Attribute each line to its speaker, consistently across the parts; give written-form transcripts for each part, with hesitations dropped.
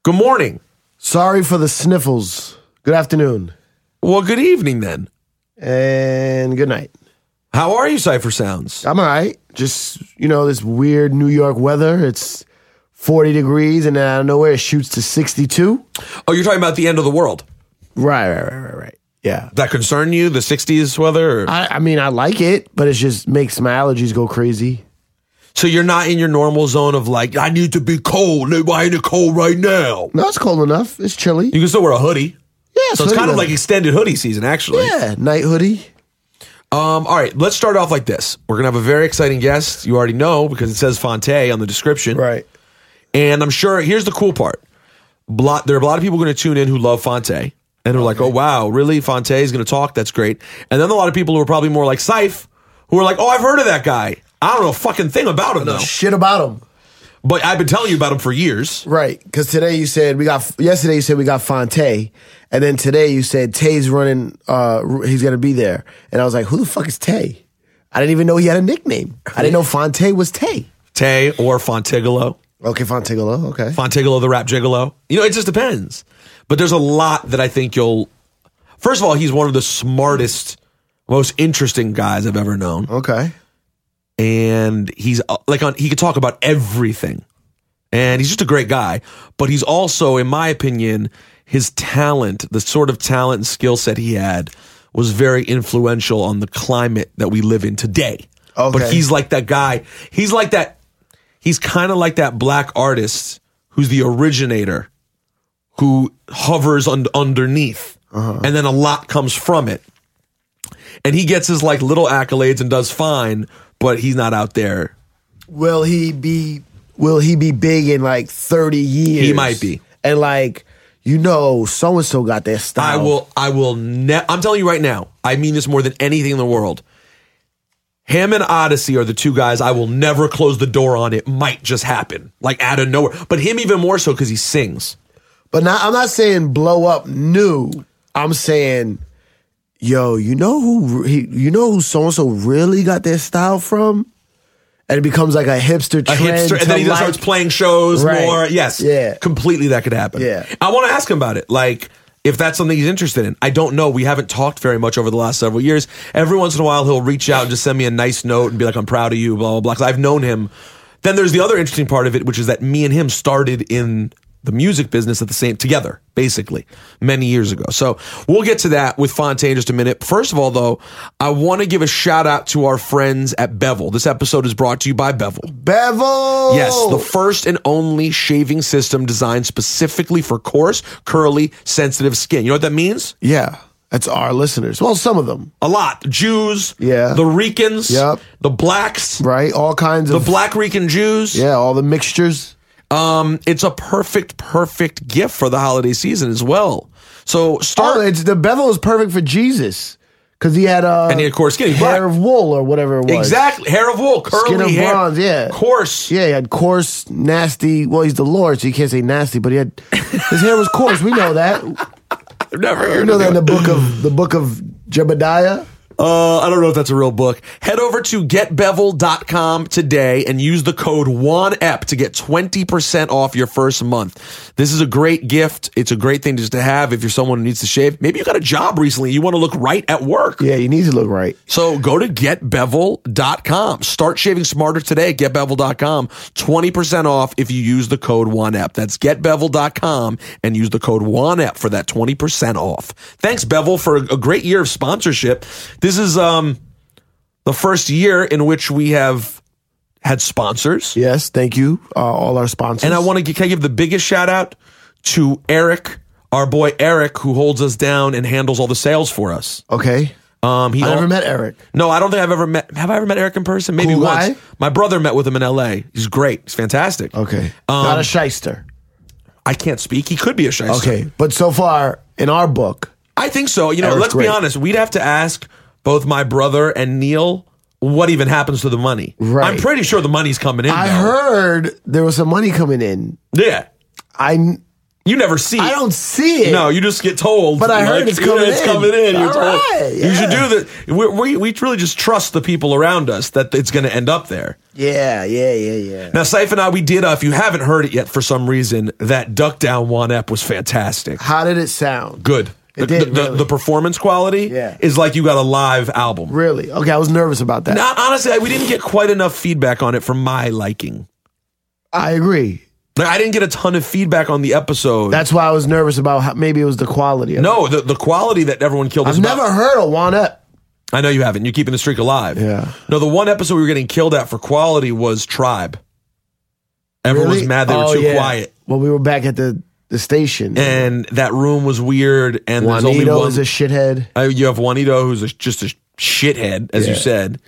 Speaker 1: Good morning.
Speaker 2: Sorry for the sniffles. Good afternoon.
Speaker 1: Well, good evening then.
Speaker 2: And good night.
Speaker 1: How are you, Cypher Sounds?
Speaker 2: I'm all right. Just, this weird New York weather. It's 40 degrees, and then out of nowhere it shoots to 62.
Speaker 1: Oh, you're talking about the end of the world.
Speaker 2: Right. Yeah.
Speaker 1: That concern you, the 60s weather? Or?
Speaker 2: I mean, I like it, but it just makes my allergies go crazy.
Speaker 1: So you're not in your normal zone of like, I need to be cold. I ain't cold right now.
Speaker 2: No, it's cold enough. It's chilly.
Speaker 1: You can still wear a hoodie.
Speaker 2: Yeah,
Speaker 1: so it's kind of like extended hoodie season, actually.
Speaker 2: Yeah, night hoodie.
Speaker 1: All right, let's start off like this. We're going to have a very exciting guest. You already know because it says Fonte on the description.
Speaker 2: Right.
Speaker 1: And I'm sure, here's the cool part. There are a lot of people going to tune in who love Fonte. And they're like, oh, wow, really? Fonte is going to talk? That's great. And then a lot of people who are probably more like Syph, who are like, oh, I've heard of that guy. I don't know a fucking thing about him, though.
Speaker 2: Shit about him.
Speaker 1: But I've been telling you about him for years.
Speaker 2: Right, because yesterday you said we got Fonte, and then today you said Tay's running, he's going to be there. And I was like, who the fuck is Tay? I didn't even know he had a nickname. I didn't know Fonte was Tay.
Speaker 1: Tay or Fontigolo.
Speaker 2: Okay, Fontigolo, okay.
Speaker 1: Fontigolo the rap gigolo. It just depends. But there's a lot that I think first of all, he's one of the smartest, most interesting guys I've ever known.
Speaker 2: Okay.
Speaker 1: And he's he could talk about everything. And he's just a great guy. But he's also, in my opinion, his talent, the sort of talent and skill set he had was very influential on the climate that we live in today.
Speaker 2: Okay.
Speaker 1: But he's like that guy. He's kind of like that black artist who's the originator, who hovers underneath. And then a lot comes from it. And he gets his little accolades and does fine, but he's not out there.
Speaker 2: Will he be big in 30 years?
Speaker 1: He might be.
Speaker 2: And so-and-so got their style.
Speaker 1: I'm telling you right now, I mean this more than anything in the world. Him and Odyssey are the two guys I will never close the door on. It might just happen, out of nowhere. But him even more so because he sings.
Speaker 2: But I'm not saying blow up new. I'm saying, yo, you know who so-and-so really got their style from? And it becomes like a hipster trend.
Speaker 1: And then he starts playing shows more. Yes.
Speaker 2: Yeah.
Speaker 1: Completely that could happen.
Speaker 2: Yeah.
Speaker 1: I want to ask him about it. If that's something he's interested in. I don't know. We haven't talked very much over the last several years. Every once in a while, he'll reach out and just send me a nice note and be like, I'm proud of you, blah, blah, blah. 'Cause I've known him. Then there's the other interesting part of it, which is that me and him started in the music business together, basically, many years ago. So we'll get to that with Fonte in just a minute. First of all, though, I want to give a shout out to our friends at Bevel. This episode is brought to you by Bevel.
Speaker 2: Bevel!
Speaker 1: Yes, the first and only shaving system designed specifically for coarse, curly, sensitive skin. You know what that means?
Speaker 2: Yeah. That's our listeners. Well, some of them.
Speaker 1: A lot. Jews.
Speaker 2: Yeah.
Speaker 1: The Ricans.
Speaker 2: Yep.
Speaker 1: The blacks.
Speaker 2: Right. All kinds of.
Speaker 1: The black Rican Jews.
Speaker 2: Yeah. All the mixtures.
Speaker 1: It's a perfect gift for the holiday season as well. So
Speaker 2: the Bevel is perfect for Jesus because he had
Speaker 1: and he had coarse skin,
Speaker 2: hair of wool or whatever it was.
Speaker 1: Exactly, hair of wool, curly
Speaker 2: skin of
Speaker 1: hair,
Speaker 2: bronze, yeah,
Speaker 1: coarse.
Speaker 2: Yeah, he had coarse, nasty. Well, he's the Lord, so you can't say nasty, but his hair was coarse. We know that.
Speaker 1: I've never heard.
Speaker 2: We know that in the book of Jebediah.
Speaker 1: I don't know if that's a real book. Head over to getbevel.com today and use the code WANEP to get 20% off your first month. This is a great gift. It's a great thing just to have if you're someone who needs to shave. Maybe you got a job recently. You want to look right at work.
Speaker 2: Yeah, you need to look right.
Speaker 1: So go to getbevel.com. Start shaving smarter today at getbevel.com. 20% off if you use the code WANEP. That's getbevel.com and use the code WANEP for that 20% off. Thanks, Bevel, for a great year of sponsorship. This is the first year in which we have had sponsors.
Speaker 2: Yes, thank you, all our sponsors.
Speaker 1: And I want to give the biggest shout out to Eric, our boy Eric, who holds us down and handles all the sales for us.
Speaker 2: Okay. I never met Eric.
Speaker 1: No, I don't think I've ever met. Have I ever met Eric in person? Maybe
Speaker 2: cool
Speaker 1: once.
Speaker 2: Guy?
Speaker 1: My brother met with him in L.A. He's great. He's fantastic.
Speaker 2: Okay. Not a shyster.
Speaker 1: I can't speak. He could be a shyster.
Speaker 2: Okay, but so far in our book,
Speaker 1: I think so.
Speaker 2: Eric's
Speaker 1: Let's be honest. We'd have to ask both my brother and Neil what even happens to the money.
Speaker 2: Right.
Speaker 1: I'm pretty sure the money's coming in.
Speaker 2: I heard there was some money coming in.
Speaker 1: Yeah.
Speaker 2: You
Speaker 1: You never see it.
Speaker 2: I don't see it.
Speaker 1: No, you just get told.
Speaker 2: But I heard it's coming in.
Speaker 1: It's coming in. You're
Speaker 2: All
Speaker 1: told.
Speaker 2: right,
Speaker 1: You should
Speaker 2: yeah.
Speaker 1: do that. We really just trust the people around us that it's going to end up there.
Speaker 2: Yeah.
Speaker 1: Now, Saif and I, we did, if you haven't heard it yet for some reason, that Duck Down One ep was fantastic.
Speaker 2: How did it sound?
Speaker 1: Good.
Speaker 2: It did, really.
Speaker 1: The performance quality is like you got a live album.
Speaker 2: Really? Okay, I was nervous about that.
Speaker 1: Now, honestly, we didn't get quite enough feedback on it for my liking.
Speaker 2: I agree.
Speaker 1: Like, I didn't get a ton of feedback on the episode.
Speaker 2: That's why I was nervous about how maybe it was the quality of it.
Speaker 1: No, the quality that everyone killed.
Speaker 2: I've
Speaker 1: is about-
Speaker 2: never heard of One Up.
Speaker 1: I know you haven't. You're keeping the streak alive.
Speaker 2: Yeah.
Speaker 1: No, the one episode we were getting killed at for quality was Tribe. Everyone was mad they were too quiet.
Speaker 2: Well, we were back at the station.
Speaker 1: And that room was weird. And there's only
Speaker 2: Juanito
Speaker 1: one.
Speaker 2: is a shithead.
Speaker 1: You have Juanito, who's just a shithead, as you said.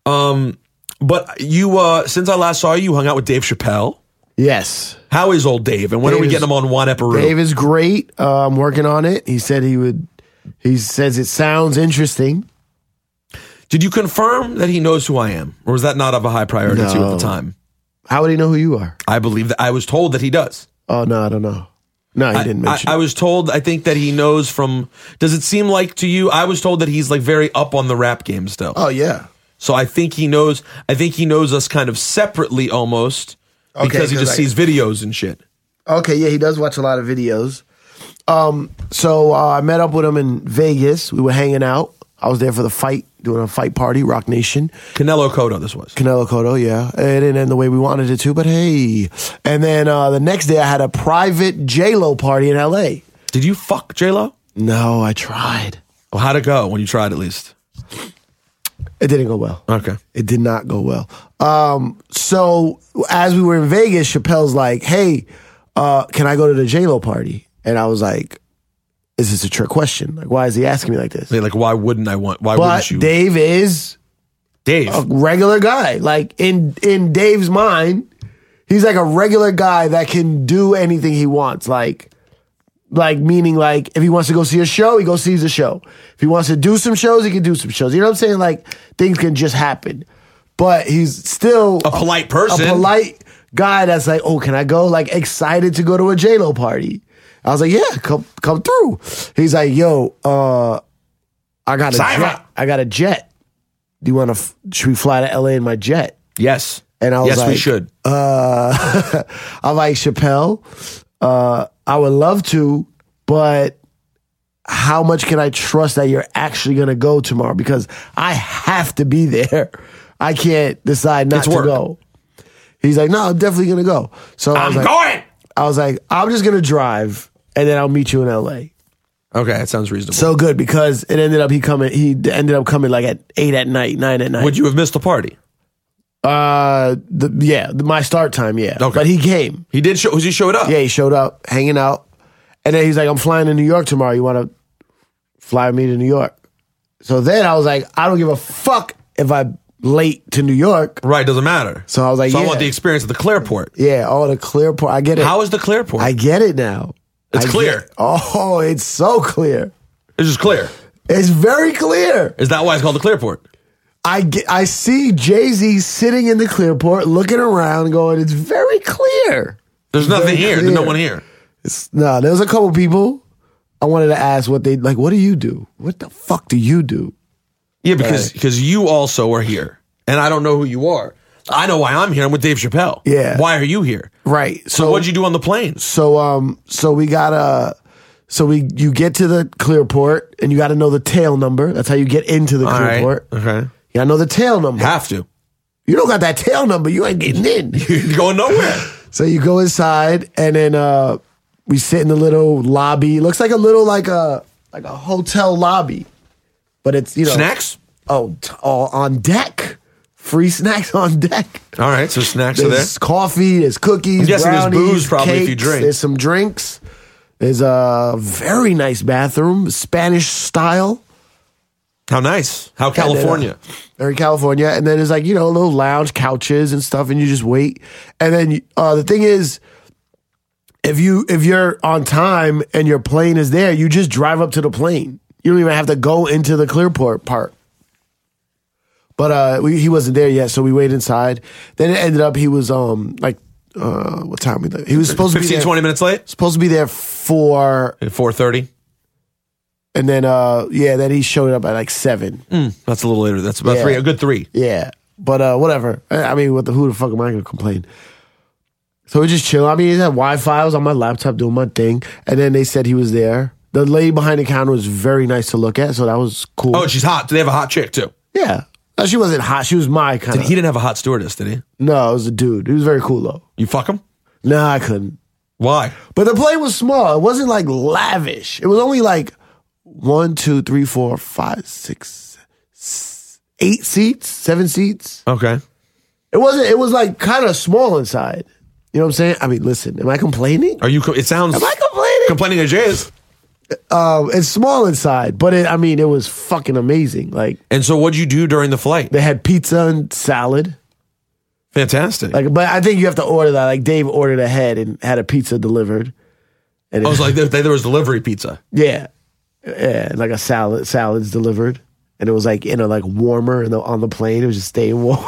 Speaker 1: But you, since I last saw you, hung out with Dave Chappelle.
Speaker 2: Yes.
Speaker 1: How is old Dave? And when are we getting him on One Episode?
Speaker 2: Dave is great. I'm working on it. He said he would. He says it sounds interesting.
Speaker 1: Did you confirm that he knows who I am? Or was that not of a high priority to you at the time?
Speaker 2: How would he know who you are?
Speaker 1: I believe that I was told that he does.
Speaker 2: Oh, no, I don't know. No, he didn't mention
Speaker 1: I was told, I think that he knows from, does it seem like to you, I was told that he's like very up on the rap game still.
Speaker 2: Oh, yeah.
Speaker 1: So I think he knows us kind of separately almost because he just sees videos and shit.
Speaker 2: Okay, yeah, he does watch a lot of videos. So I met up with him in Vegas. We were hanging out. I was there for the fight, doing a fight party, Rock Nation.
Speaker 1: Canelo Cotto, this was.
Speaker 2: Canelo Cotto, yeah. It didn't end the way we wanted it to, but hey. And then the next day I had a private J-Lo party in L.A.
Speaker 1: Did you fuck J-Lo?
Speaker 2: No, I tried.
Speaker 1: Well, how'd it go when you tried at least?
Speaker 2: It didn't go well.
Speaker 1: Okay.
Speaker 2: It did not go well. So as we were in Vegas, Chappelle's like, hey, can I go to the J-Lo party? And I was like, is this a trick question? Like, why is he asking me like this?
Speaker 1: Like, why wouldn't I want, why
Speaker 2: But
Speaker 1: wouldn't you?
Speaker 2: Dave is
Speaker 1: Dave.
Speaker 2: a regular guy. Like in Dave's mind, he's like a regular guy that can do anything he wants. Like meaning like if he wants to go see a show, he goes sees a show. If he wants to do some shows, he can do some shows. You know what I'm saying? Like things can just happen. But he's still
Speaker 1: A polite person.
Speaker 2: A polite guy that's like, oh, can I go? Like excited to go to a J-Lo party. I was like, yeah, come through. He's like, yo, I got a jet. I got a jet. Do you want to? Should we fly to LA in my jet?
Speaker 1: Yes.
Speaker 2: And I was like,
Speaker 1: we should.
Speaker 2: I'm like, Chappelle, I would love to, but how much can I trust that you're actually going to go tomorrow? Because I have to be there. I can't decide not to go. He's like, no, I'm definitely going to go. So I was like,
Speaker 1: going.
Speaker 2: I was like, I'm just going to drive and then I'll meet you in LA.
Speaker 1: Okay, that sounds reasonable.
Speaker 2: So good because it ended up he ended up coming like at 8 at night, 9 at night.
Speaker 1: Would you have missed the party?
Speaker 2: My start time, yeah.
Speaker 1: Okay.
Speaker 2: But he came.
Speaker 1: He did show. He showed up.
Speaker 2: Yeah, he showed up, hanging out. And then he's like, I'm flying to New York tomorrow. You want to fly me to New York? So then I was like, I don't give a fuck if I'm late to New York.
Speaker 1: Right, doesn't matter.
Speaker 2: So I was like,
Speaker 1: I
Speaker 2: yeah.
Speaker 1: want the experience of the Clearport.
Speaker 2: Yeah, the Clearport. I get it.
Speaker 1: How is the Clearport?
Speaker 2: I get it now.
Speaker 1: It's clear.
Speaker 2: It's so clear.
Speaker 1: It's just clear.
Speaker 2: It's very clear.
Speaker 1: Is that why it's called the Clearport?
Speaker 2: I see Jay-Z sitting in the Clearport, looking around, going, it's very clear.
Speaker 1: There's nothing here. There's no one here.
Speaker 2: No, there was a couple people I wanted to ask what do you do? What the fuck do you do?
Speaker 1: Yeah, because you also are here, and I don't know who you are. I know why I'm here. I'm with Dave Chappelle.
Speaker 2: Yeah.
Speaker 1: Why are you here?
Speaker 2: Right.
Speaker 1: So what'd you do on the plane?
Speaker 2: So we got you get to the Clearport and you got to know the tail number. That's how you get into the Clearport.
Speaker 1: Right. Okay.
Speaker 2: You got to know the tail number.
Speaker 1: Have to.
Speaker 2: You don't got that tail number, you ain't getting in.
Speaker 1: You're going nowhere.
Speaker 2: So you go inside and then we sit in the little lobby. It looks like a little like a hotel lobby. But it's,
Speaker 1: Snacks?
Speaker 2: Oh, on deck. Free snacks on deck.
Speaker 1: All right, so snacks are there.
Speaker 2: There's coffee, there's cookies,
Speaker 1: I'm guessing
Speaker 2: brownies,
Speaker 1: there's booze probably
Speaker 2: cakes,
Speaker 1: if you drink.
Speaker 2: There's some drinks. There's a very nice bathroom, Spanish style.
Speaker 1: How nice. How California.
Speaker 2: Very California. And then there's like, little lounge couches and stuff, and you just wait. And then the thing is, if you're on time and your plane is there, you just drive up to the plane. You don't even have to go into the Clearport part. But he wasn't there yet, so we waited inside. Then it ended up he was what time he was supposed to be
Speaker 1: 15,
Speaker 2: there.
Speaker 1: 20 minutes late?
Speaker 2: Supposed to be there for,
Speaker 1: At 4:30?
Speaker 2: and then then he showed up at like 7.
Speaker 1: That's a little later. That's about
Speaker 2: Yeah.
Speaker 1: 3, a good 3.
Speaker 2: Yeah, but whatever. I mean, who the fuck am I gonna complain? So we just chill. I mean, he had Wi-Fi. I was on my laptop doing my thing, and then they said he was there. The lady behind the counter was very nice to look at, so that was cool.
Speaker 1: Oh, she's hot. Do they have a hot chick, too?
Speaker 2: Yeah. No, she wasn't hot. She was my kind of.
Speaker 1: He didn't have a hot stewardess, did he?
Speaker 2: No, it was a dude. He was very cool, though.
Speaker 1: You fuck him?
Speaker 2: No, I couldn't.
Speaker 1: Why?
Speaker 2: But the plane was small. It wasn't like lavish. It was only like 1, 2, 3, 4, 5, 6, 8 seats, 7 seats.
Speaker 1: Okay.
Speaker 2: It was like kind of small inside. You know what I'm saying? I mean, listen, am I complaining?
Speaker 1: Are you? It sounds.
Speaker 2: Am I complaining?
Speaker 1: Complaining as Jay is.
Speaker 2: It's small inside, but it was fucking amazing. Like,
Speaker 1: And so, what'd you do during the flight?
Speaker 2: they had pizza and salad.
Speaker 1: Fantastic.
Speaker 2: Like, but I think you have to order that. Like, Dave ordered ahead and had a pizza delivered. And
Speaker 1: I was like, there was delivery pizza.
Speaker 2: yeah, like a salads delivered, and it was like like warmer on the plane. It was just staying warm.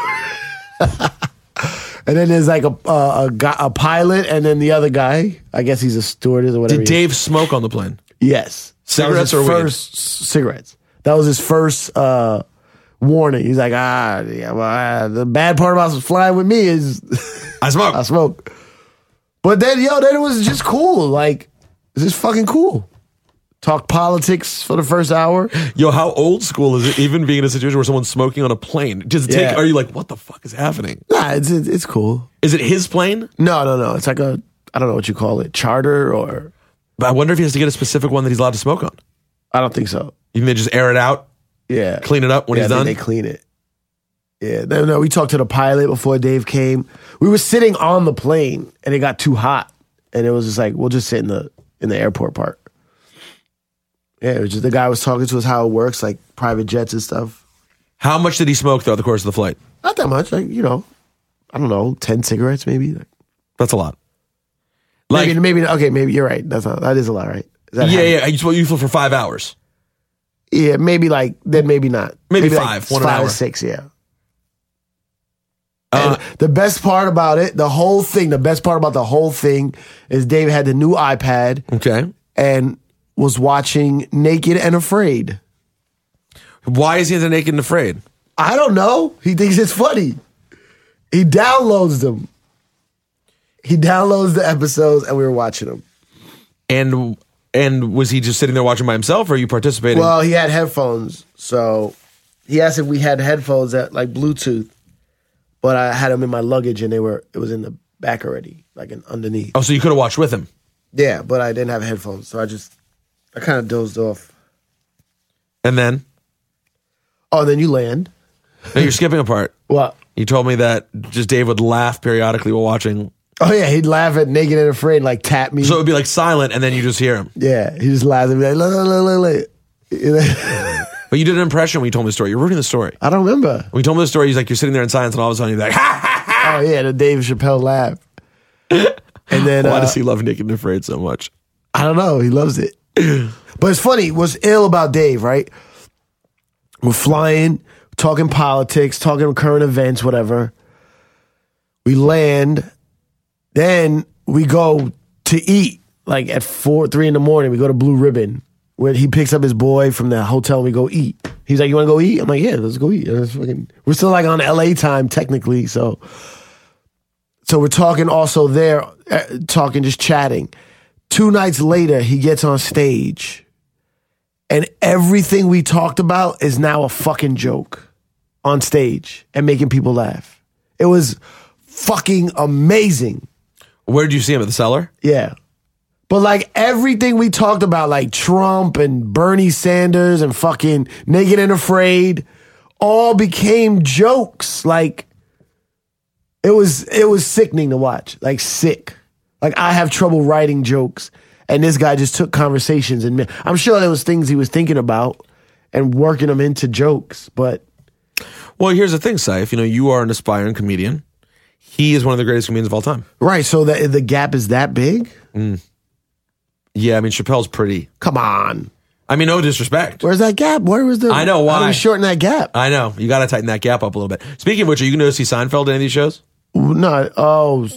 Speaker 2: And then there's like a pilot, and then the other guy. I guess he's a stewardess or whatever.
Speaker 1: Did Dave smoke on the plane?
Speaker 2: Yes,
Speaker 1: Cigarettes
Speaker 2: that was
Speaker 1: or weed?
Speaker 2: his first cigarettes. That was his first warning. He's like, the bad part about flying with me is
Speaker 1: I smoke.
Speaker 2: I smoke. But then it was just cool. Like, it's just fucking cool. Talk politics for the first hour.
Speaker 1: Yo, how old school is it even being in a situation where someone's smoking on a plane?
Speaker 2: Yeah.
Speaker 1: Are you like, what the fuck is happening?
Speaker 2: Nah, it's cool.
Speaker 1: Is it his plane?
Speaker 2: No. It's like I don't know what you call it, charter or.
Speaker 1: But I wonder if he has to get a specific one that he's allowed to smoke on.
Speaker 2: I don't think so.
Speaker 1: You can they just air it out,
Speaker 2: Yeah.
Speaker 1: clean it up when
Speaker 2: Yeah,
Speaker 1: he's
Speaker 2: I think
Speaker 1: done?
Speaker 2: they clean it. Yeah. No, we talked to the pilot before Dave came. We were sitting on the plane and it got too hot. And it was just like, we'll just sit in the airport part. Yeah, it was just the guy was talking to us how it works, like private jets and stuff.
Speaker 1: How much did he smoke throughout the course of the flight?
Speaker 2: Not that much, like, I don't know, 10 cigarettes maybe.
Speaker 1: That's a lot. Like,
Speaker 2: Maybe you're right. That is a lot, right? Is that
Speaker 1: yeah. You flew for 5 hours.
Speaker 2: Yeah, maybe maybe not.
Speaker 1: Maybe
Speaker 2: like
Speaker 1: 5, 1 an
Speaker 2: 5
Speaker 1: hour.
Speaker 2: or 6, yeah. And the best part about it, the best part about the whole thing is Dave had the new iPad
Speaker 1: Okay.
Speaker 2: and was watching Naked and Afraid.
Speaker 1: Why is he into Naked and Afraid?
Speaker 2: I don't know. He thinks it's funny. He downloads them. He downloads the episodes and we were watching them.
Speaker 1: And was he just sitting there watching by himself, or are you participating?
Speaker 2: Well, he had headphones, so he asked if we had headphones that like Bluetooth, but I had them in my luggage and it was in the back already, like underneath.
Speaker 1: Oh, so you could have watched with him.
Speaker 2: Yeah, but I didn't have headphones, so I kind of dozed off.
Speaker 1: And then?
Speaker 2: Oh, then you land.
Speaker 1: No, you're skipping a part.
Speaker 2: What?
Speaker 1: You told me that just Dave would laugh periodically while watching.
Speaker 2: Oh yeah, he'd laugh at Naked and Afraid, like tap me.
Speaker 1: So it would be like silent, and then you just hear him.
Speaker 2: Yeah, he just laughs and be like, look.
Speaker 1: But you did an impression when you told me the story. You're ruining the story.
Speaker 2: I don't remember.
Speaker 1: When you told me the story, he's like, you're sitting there in silence, and all of a sudden you're like, ha ha ha.
Speaker 2: Oh yeah, the Dave Chappelle laugh. And then
Speaker 1: Why does he love Naked and Afraid so much?
Speaker 2: I don't know. He loves it. But it's funny. What's ill about Dave, right? We're flying, talking politics, talking current events, whatever. We land. Then we go to eat, like at 3 in the morning. We go to Blue Ribbon, where he picks up his boy from the hotel and we go eat. He's like, you want to go eat? I'm like, yeah, let's go eat. We're still like on LA time, technically. So we're talking also there, just chatting. 2 nights later, he gets on stage, and everything we talked about is now a fucking joke on stage and making people laugh. It was fucking amazing.
Speaker 1: Where did you see him? At the Cellar?
Speaker 2: Yeah. But like everything we talked about, like Trump and Bernie Sanders and fucking Naked and Afraid, all became jokes. Like it was sickening to watch. Like sick. Like I have trouble writing jokes, and this guy just took conversations, and I'm sure there was things he was thinking about and working them into jokes. But
Speaker 1: Well, here's the thing, Saif. You are an aspiring comedian. He is one of the greatest comedians of all time.
Speaker 2: right, so the gap is that big?
Speaker 1: Yeah, I mean, Chappelle's pretty.
Speaker 2: Come on.
Speaker 1: I mean, no disrespect.
Speaker 2: Where's that gap? Where was the?
Speaker 1: I know why.
Speaker 2: How do we shorten that gap?
Speaker 1: I know. You got to tighten that gap up a little bit. Speaking of which, are you going to see Seinfeld in any of these shows?
Speaker 2: No. Oh,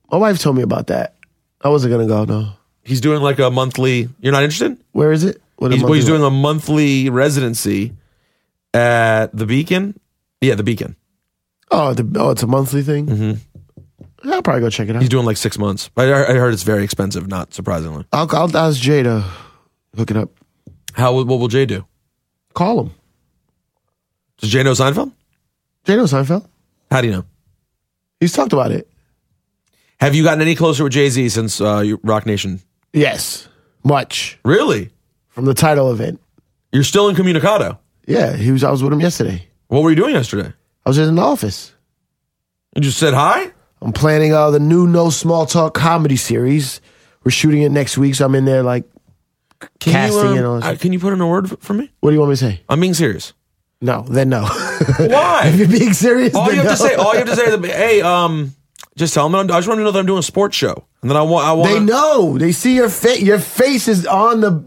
Speaker 2: My wife told me about that. I wasn't gonna go. No.
Speaker 1: He's doing like a monthly. You're not interested?
Speaker 2: Where is it?
Speaker 1: He's doing a monthly residency at the Beacon. Yeah, the Beacon.
Speaker 2: Oh, it's a monthly thing. Mm-hmm. I'll probably go check it out.
Speaker 1: He's doing like 6 months. I heard it's very expensive. Not surprisingly.
Speaker 2: I'll ask Jay to hook it up.
Speaker 1: What will Jay do?
Speaker 2: Call him.
Speaker 1: Does Jay know Seinfeld?
Speaker 2: Jay knows Seinfeld.
Speaker 1: How do you know?
Speaker 2: He's talked about it.
Speaker 1: Have you gotten any closer with Jay-Z since Rock Nation?
Speaker 2: Yes, much.
Speaker 1: Really?
Speaker 2: From the title event.
Speaker 1: You're still incommunicado?
Speaker 2: Yeah, I was with him yesterday.
Speaker 1: What were you doing yesterday?
Speaker 2: I was in the office.
Speaker 1: You just said hi?
Speaker 2: I'm planning the new No Small Talk comedy series. We're shooting it next week, so I'm in there like casting and all that.
Speaker 1: Can you put in a word for me?
Speaker 2: What do you want me to say?
Speaker 1: I'm being serious.
Speaker 2: No, then no.
Speaker 1: Why?
Speaker 2: If you're being serious,
Speaker 1: all
Speaker 2: then
Speaker 1: you have
Speaker 2: no.
Speaker 1: to say is, hey, just tell them. I just want to know that I'm doing a sports show, and then I want.
Speaker 2: They know. They see your face. Your face is on the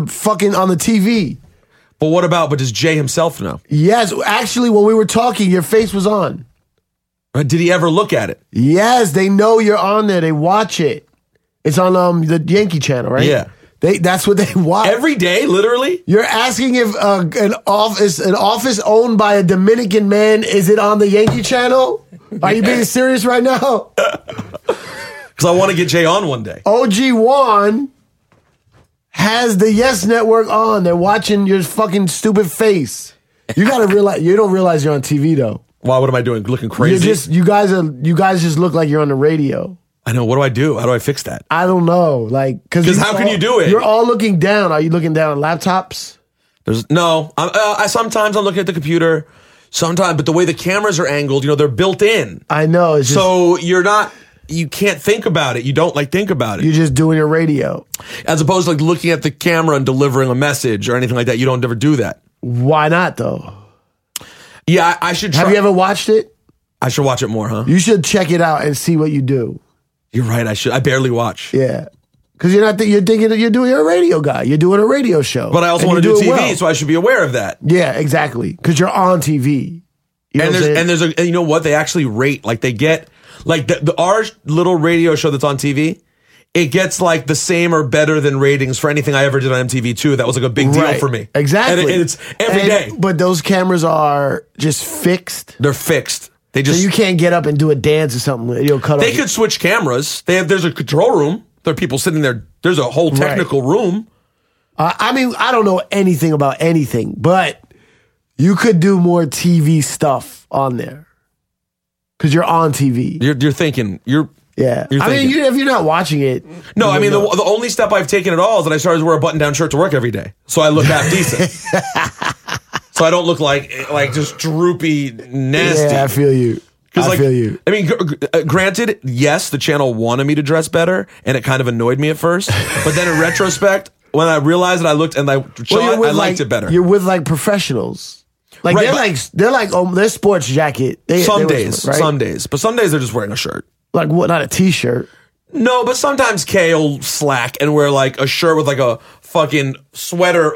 Speaker 2: TV.
Speaker 1: But what about? But does Jay himself know?
Speaker 2: Yes, actually, when we were talking, your face was on.
Speaker 1: Did he ever look at it?
Speaker 2: Yes, they know you're on there. They watch it. It's on the Yankee channel, right?
Speaker 1: Yeah.
Speaker 2: That's what they watch
Speaker 1: every day, literally.
Speaker 2: You're asking if an office owned by a Dominican man, is it on the Yankee channel? Are you being serious right now?
Speaker 1: Because I want to get Jay on one day.
Speaker 2: OG Juan has the Yes Network on. They're watching your fucking stupid face. You gotta realize you don't realize you're on TV though.
Speaker 1: Why? What am I doing? Looking crazy?
Speaker 2: You guys just look like you're on the radio.
Speaker 1: I know. What do I do? How do I fix that?
Speaker 2: I don't know. Like, because
Speaker 1: how can you do it?
Speaker 2: You're all looking down. Are you looking down at laptops?
Speaker 1: No. Sometimes I'm looking at the computer. Sometimes, but the way the cameras are angled, they're built in.
Speaker 2: I know.
Speaker 1: So you're not. You can't think about it. You don't think about it.
Speaker 2: You're just doing your radio.
Speaker 1: As opposed to looking at the camera and delivering a message or anything like that. You don't ever do that.
Speaker 2: Why not though?
Speaker 1: Yeah, I should try.
Speaker 2: Have you ever watched it?
Speaker 1: I should watch it more, huh?
Speaker 2: You should check it out and see what you do.
Speaker 1: You're right. I should. I barely watch.
Speaker 2: Yeah. Because you're thinking that you're a radio guy. You're doing a radio show.
Speaker 1: But I also want to do TV, so I should be aware of that.
Speaker 2: Yeah, exactly. Because you're on TV.
Speaker 1: And you know what? They actually rate, they get, our little radio show that's on TV, it gets the same or better than ratings for anything I ever did on MTV2. That was a big deal for me.
Speaker 2: Exactly.
Speaker 1: And it's every day.
Speaker 2: But those cameras are just fixed.
Speaker 1: They're fixed. So
Speaker 2: you can't get up and do a dance or something. You'll cut off.
Speaker 1: They could switch cameras. There's a control room. There are people sitting there. There's a whole technical room.
Speaker 2: I don't know anything about anything, but you could do more TV stuff on there because you're on TV.
Speaker 1: You're thinking.
Speaker 2: Yeah. If you're not watching it.
Speaker 1: No, the only step I've taken at all is that I started to wear a button-down shirt to work every day. So I look half decent. So I don't look like just droopy, nasty.
Speaker 2: Yeah, I feel you. I feel you.
Speaker 1: I mean, granted, yes, the channel wanted me to dress better, and it kind of annoyed me at first. But then in retrospect, when I realized that I looked and I liked it better.
Speaker 2: You're with professionals. Their sports jacket.
Speaker 1: Some days. But some days they're just wearing a shirt.
Speaker 2: Like what? Not a t-shirt.
Speaker 1: No, but sometimes Kay will slack and wear a shirt with a fucking sweater,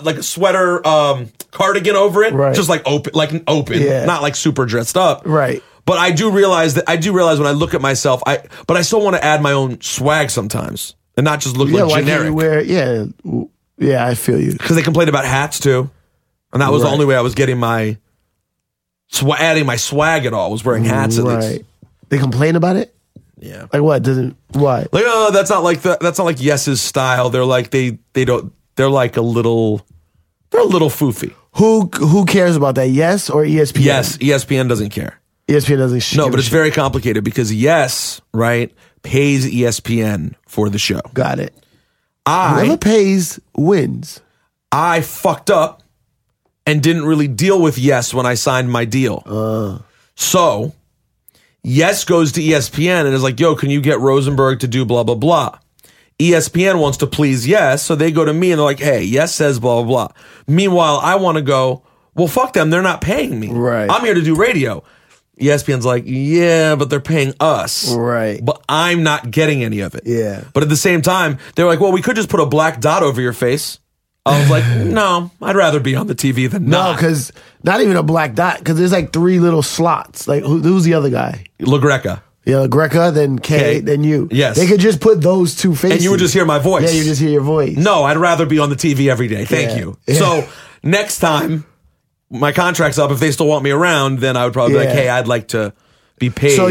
Speaker 1: cardigan over it,
Speaker 2: right.
Speaker 1: Just open,
Speaker 2: yeah.
Speaker 1: Not super dressed up,
Speaker 2: right?
Speaker 1: But I do realize when I look at myself, but I still want to add my own swag sometimes and not just look like generic.
Speaker 2: Yeah, I feel you.
Speaker 1: Because they complained about hats too, and that was the only way I was getting adding my swag at all was wearing hats.
Speaker 2: Right? They complain about it.
Speaker 1: Yeah.
Speaker 2: Like what? Why?
Speaker 1: That's not like Yes's style. They're they're a little foofy.
Speaker 2: Who cares about that? Yes or ESPN?
Speaker 1: Yes, ESPN doesn't care.
Speaker 2: ESPN doesn't.
Speaker 1: No, but it's very complicated because Yes, right, pays ESPN for the show.
Speaker 2: Got it. Whoever pays wins.
Speaker 1: I fucked up and didn't really deal with Yes when I signed my deal. So Yes goes to ESPN and is like, yo, can you get Rosenberg to do blah, blah, blah. ESPN wants to please Yes, so they go to me and they're like, hey, Yes says blah, blah, blah. Meanwhile, I want to go, well, fuck them. They're not paying me.
Speaker 2: Right.
Speaker 1: I'm here to do radio. ESPN's like, yeah, but they're paying us.
Speaker 2: Right.
Speaker 1: But I'm not getting any of it.
Speaker 2: Yeah.
Speaker 1: But at the same time, they're like, well, we could just put a black dot over your face. I was like, no, I'd rather be on the TV than not.
Speaker 2: No, because not even a black dot, because there's 3 little slots. Who's the other guy?
Speaker 1: LaGreca.
Speaker 2: Yeah, Greca, then K, then you.
Speaker 1: Yes.
Speaker 2: They could just put those two faces.
Speaker 1: And you would just hear my voice.
Speaker 2: Yeah, you just hear your voice.
Speaker 1: No, I'd rather be on the TV every day. Thank
Speaker 2: Yeah.
Speaker 1: you.
Speaker 2: Yeah.
Speaker 1: So next time my contract's up, if they still want me around, then I would probably be like, hey, I'd like to be paid.
Speaker 2: So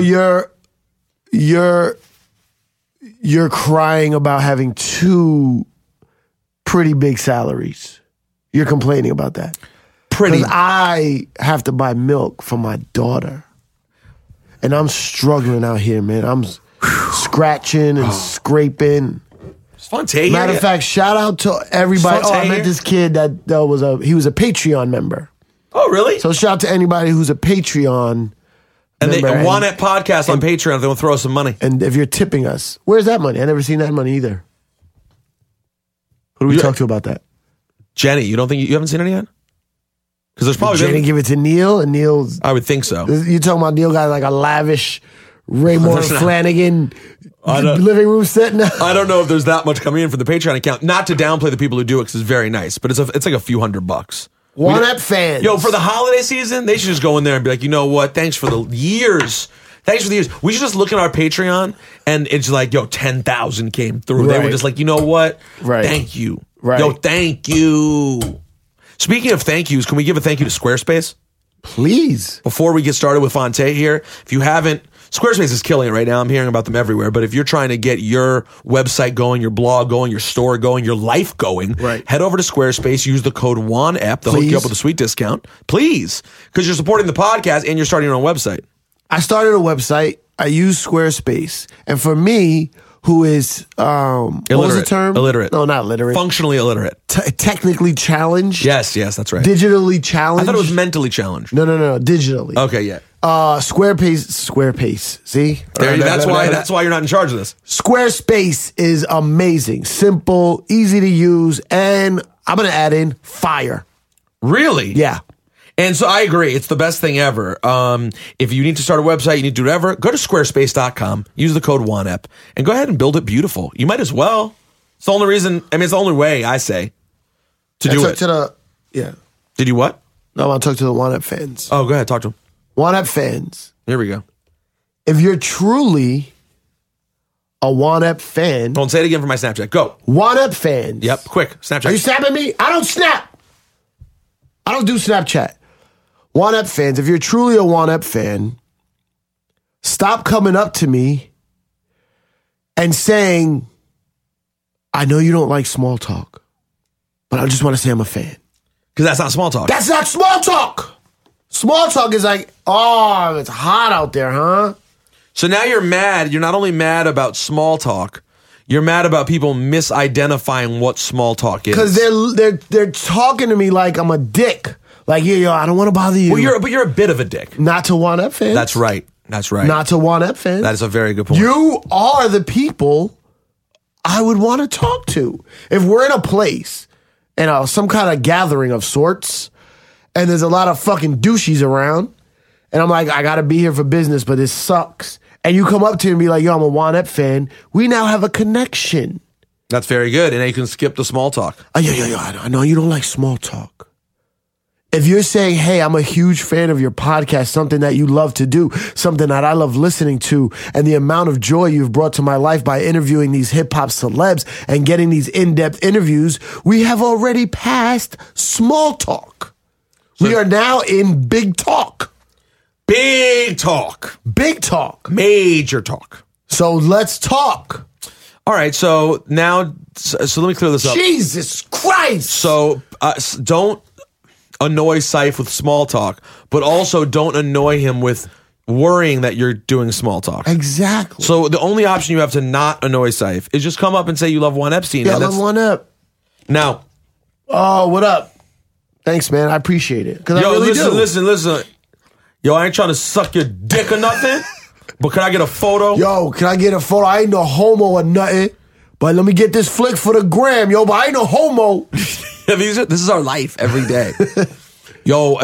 Speaker 2: you're crying about having two pretty big salaries. You're complaining about that.
Speaker 1: pretty.
Speaker 2: Because I have to buy milk for my daughter. And I'm struggling out here, man. I'm scratching and scraping.
Speaker 1: Fonte.
Speaker 2: Matter of fact, shout out to everybody.
Speaker 1: Fonte
Speaker 2: I met this kid that was he was a Patreon member.
Speaker 1: Oh, really?
Speaker 2: So shout out to anybody who's a Patreon
Speaker 1: and they
Speaker 2: member.
Speaker 1: want it podcast on Patreon. They will throw us some money.
Speaker 2: And if you're tipping us, where's that money? I never seen that money either. Who do we talk to about that?
Speaker 1: Jenny, you don't think you haven't seen any yet? Because there's probably
Speaker 2: Jenny give it to Neil, and Neil's.
Speaker 1: I would think so.
Speaker 2: You talking about Neil got like a lavish Raymore Flanagan living room set now?
Speaker 1: I don't know if there's that much coming in from the Patreon account. Not to downplay the people who do it because it's very nice, but it's like a few $100.
Speaker 2: One Up fans.
Speaker 1: Yo, for the holiday season, they should just go in there and be like, you know what? Thanks for the years. Thanks for the years. We should just look at our Patreon and it's like, yo, 10,000 came through. They were just like, you know what?
Speaker 2: Right.
Speaker 1: Thank you.
Speaker 2: Right.
Speaker 1: Yo, thank you. Speaking of thank yous, can we give a thank you to Squarespace?
Speaker 2: Please.
Speaker 1: Before we get started with Fonte here, if you haven't, Squarespace is killing it right now. I'm hearing about them everywhere. But if you're trying to get your website going, your blog going, your store going, your life going, head over to Squarespace. Use the code WANEP. They'll hook you up with a sweet discount. Please. Because you're supporting the podcast and you're starting your own website.
Speaker 2: I started a website. I use Squarespace. And for me, who is, what was the term?
Speaker 1: Illiterate.
Speaker 2: No, not literate.
Speaker 1: Functionally illiterate.
Speaker 2: Technically challenged.
Speaker 1: Yes, that's right.
Speaker 2: Digitally challenged.
Speaker 1: I thought it was mentally challenged.
Speaker 2: No, digitally.
Speaker 1: Okay, yeah.
Speaker 2: Squarespace. See?
Speaker 1: That's why you're not in charge of this.
Speaker 2: Squarespace is amazing, simple, easy to use, and I'm going to add in fire.
Speaker 1: Really?
Speaker 2: Yeah.
Speaker 1: And so I agree. It's the best thing ever. If you need to start a website, you need to do whatever, go to squarespace.com, use the code WANEP, and go ahead and build it beautiful. You might as well. It's the only reason, it's the only way I say to do it. Did you what?
Speaker 2: No, I'll talk to the WANEP fans.
Speaker 1: Oh, go ahead. Talk to them.
Speaker 2: WANEP fans.
Speaker 1: Here we go.
Speaker 2: If you're truly a WANEP fan.
Speaker 1: Don't say it again for my Snapchat. Go.
Speaker 2: WANEP fans.
Speaker 1: Yep, quick. Snapchat.
Speaker 2: Are you snapping me? I don't snap. I don't do Snapchat. WANEP fans, if you're truly a WANEP fan, stop coming up to me and saying, I know you don't like small talk, but I just want to say I'm a fan.
Speaker 1: Because that's not small talk.
Speaker 2: That's not small talk. Small talk is like, oh, it's hot out there, huh?
Speaker 1: So now you're mad. You're not only mad about small talk, you're mad about people misidentifying what small talk is.
Speaker 2: Because they're talking to me like I'm a dick. Like, yo, I don't want to bother you.
Speaker 1: Well, but you're a bit of a dick.
Speaker 2: Not to WANEP fans.
Speaker 1: That's right.
Speaker 2: Not to WANEP fans.
Speaker 1: That is a very good point.
Speaker 2: You are the people I would want to talk to. If we're in a place, some kind of gathering of sorts, and there's a lot of fucking douchies around, and I'm like, I got to be here for business, but this sucks. And you come up to me and be like, yo, I'm a WANEP fan. We now have a connection.
Speaker 1: That's very good. And now you can skip the small talk.
Speaker 2: Yo, I know you don't like small talk. If you're saying, hey, I'm a huge fan of your podcast, something that you love to do, something that I love listening to, and the amount of joy you've brought to my life by interviewing these hip-hop celebs and getting these in-depth interviews, we have already passed small talk. We are now in big talk.
Speaker 1: Big talk.
Speaker 2: Big talk.
Speaker 1: Major talk.
Speaker 2: So let's talk.
Speaker 1: All right, so now, so let me clear this up.
Speaker 2: Jesus Christ.
Speaker 1: So don't annoy Saif with small talk, but also don't annoy him with worrying that you're doing small talk.
Speaker 2: Exactly.
Speaker 1: So the only option you have to not annoy Saif is just come up and say you love Juan Epstein.
Speaker 2: Yeah, I love WANEP.
Speaker 1: Now.
Speaker 2: Oh, what up? Thanks, man. I appreciate it. Because I really do.
Speaker 1: Listen. Yo, I ain't trying to suck your dick or nothing, but can I get a photo?
Speaker 2: Yo, can I get a photo? I ain't no homo or nothing, but let me get this flick for the gram, yo, but I ain't no homo.
Speaker 1: This is our life every day. Yo,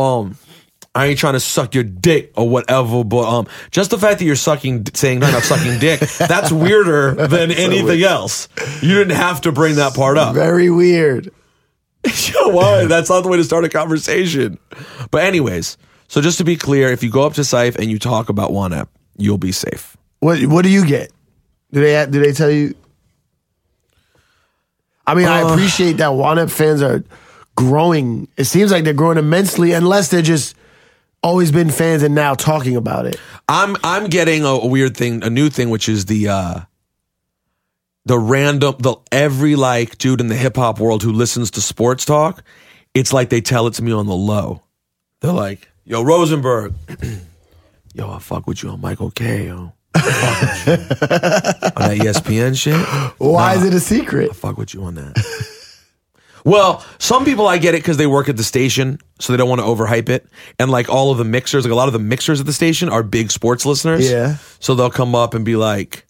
Speaker 1: I ain't trying to suck your dick or whatever, but just the fact that you're saying not sucking dick, that's weirder than anything else. You didn't have to bring that part up.
Speaker 2: Very weird.
Speaker 1: Yo, why? That's not the way to start a conversation. But anyways, so just to be clear, if you go up to Saif and you talk about WANEP, you'll be safe.
Speaker 2: What do you get? Do they tell you? I mean, I appreciate that Wanep fans are growing. It seems like they're growing immensely, unless they're just always been fans and now talking about it.
Speaker 1: I'm getting a weird thing, a new thing, which is the every like dude in the hip hop world who listens to sports talk, it's like they tell it to me on the low. They're like, yo, Rosenberg, yo, I fuck with you on Michael K, yo. I fuck with you. On that ESPN shit.
Speaker 2: Why is it a secret?
Speaker 1: I fuck with you on that. Well, some people I get it because they work at the station, so they don't want to overhype it. And like all of the mixers, like a lot of the mixers at the station are big sports listeners.
Speaker 2: Yeah.
Speaker 1: So they'll come up and be like,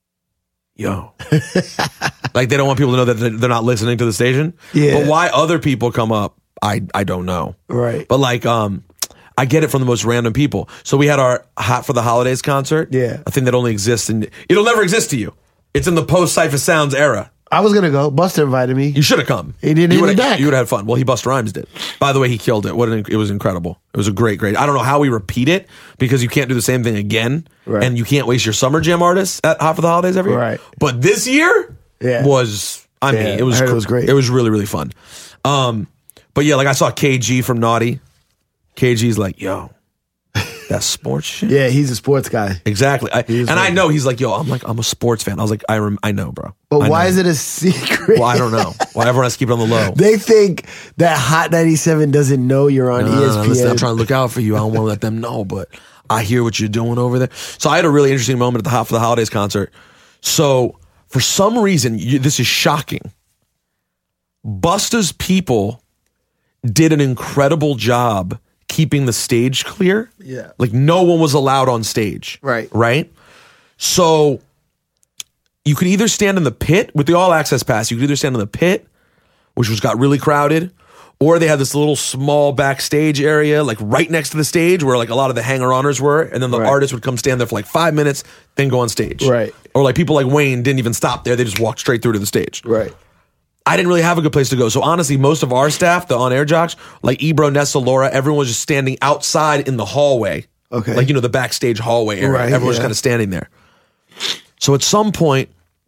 Speaker 1: yo. Like they don't want people to know that they're not listening to the station.
Speaker 2: Yeah.
Speaker 1: But why other people come up, I don't know.
Speaker 2: Right.
Speaker 1: But like, I get it from the most random people. So we had our Hot for the Holidays concert.
Speaker 2: Yeah.
Speaker 1: A thing that only exists it'll never exist to you. It's in the post Cypher Sounds era.
Speaker 2: I was going to go. Busta invited me.
Speaker 1: You should have come.
Speaker 2: He didn't hit me back.
Speaker 1: You would have had fun. Well, Busta Rhymes did. By the way, he killed it. It was incredible. It was a great. I don't know how we repeat it because you can't do the same thing again.
Speaker 2: Right.
Speaker 1: And you can't waste your summer jam artists at Hot for the Holidays every year.
Speaker 2: Right.
Speaker 1: But this year was, it was,
Speaker 2: I heard it was great.
Speaker 1: It was really, really fun. But yeah, like I saw KG from Naughty. KG's like, yo, that sports shit.
Speaker 2: Yeah, he's a sports guy.
Speaker 1: Exactly. I know he's like, yo, I'm a sports fan. I was like, I know, bro.
Speaker 2: But why is it a secret?
Speaker 1: Well, I don't know. Why everyone has to keep it on the low.
Speaker 2: They think that Hot 97 doesn't know you're on ESPN.
Speaker 1: Listen, I'm trying to look out for you. I don't want to let them know, but I hear what you're doing over there. So I had a really interesting moment at the Hot for the Holidays concert. So for some reason, this is shocking. Busta's people did an incredible job keeping the stage clear.
Speaker 2: Yeah.
Speaker 1: Like no one was allowed on stage.
Speaker 2: Right.
Speaker 1: Right? So you could either stand in the pit with the all access pass, you could either stand in the pit, which got really crowded, or they had this little small backstage area, like right next to the stage where like a lot of the hanger-oners were, and then the artists would come stand there for like 5 minutes, then go on stage.
Speaker 2: Right.
Speaker 1: Or like people like Wayne didn't even stop there, they just walked straight through to the stage.
Speaker 2: Right.
Speaker 1: I didn't really have a good place to go. So honestly, most of our staff, the on-air jocks, like Ebro, Nessa, Laura, everyone was just standing outside in the hallway.
Speaker 2: Okay.
Speaker 1: Like, the backstage hallway area.
Speaker 2: Right,
Speaker 1: Everyone was kind of standing there. So at some point,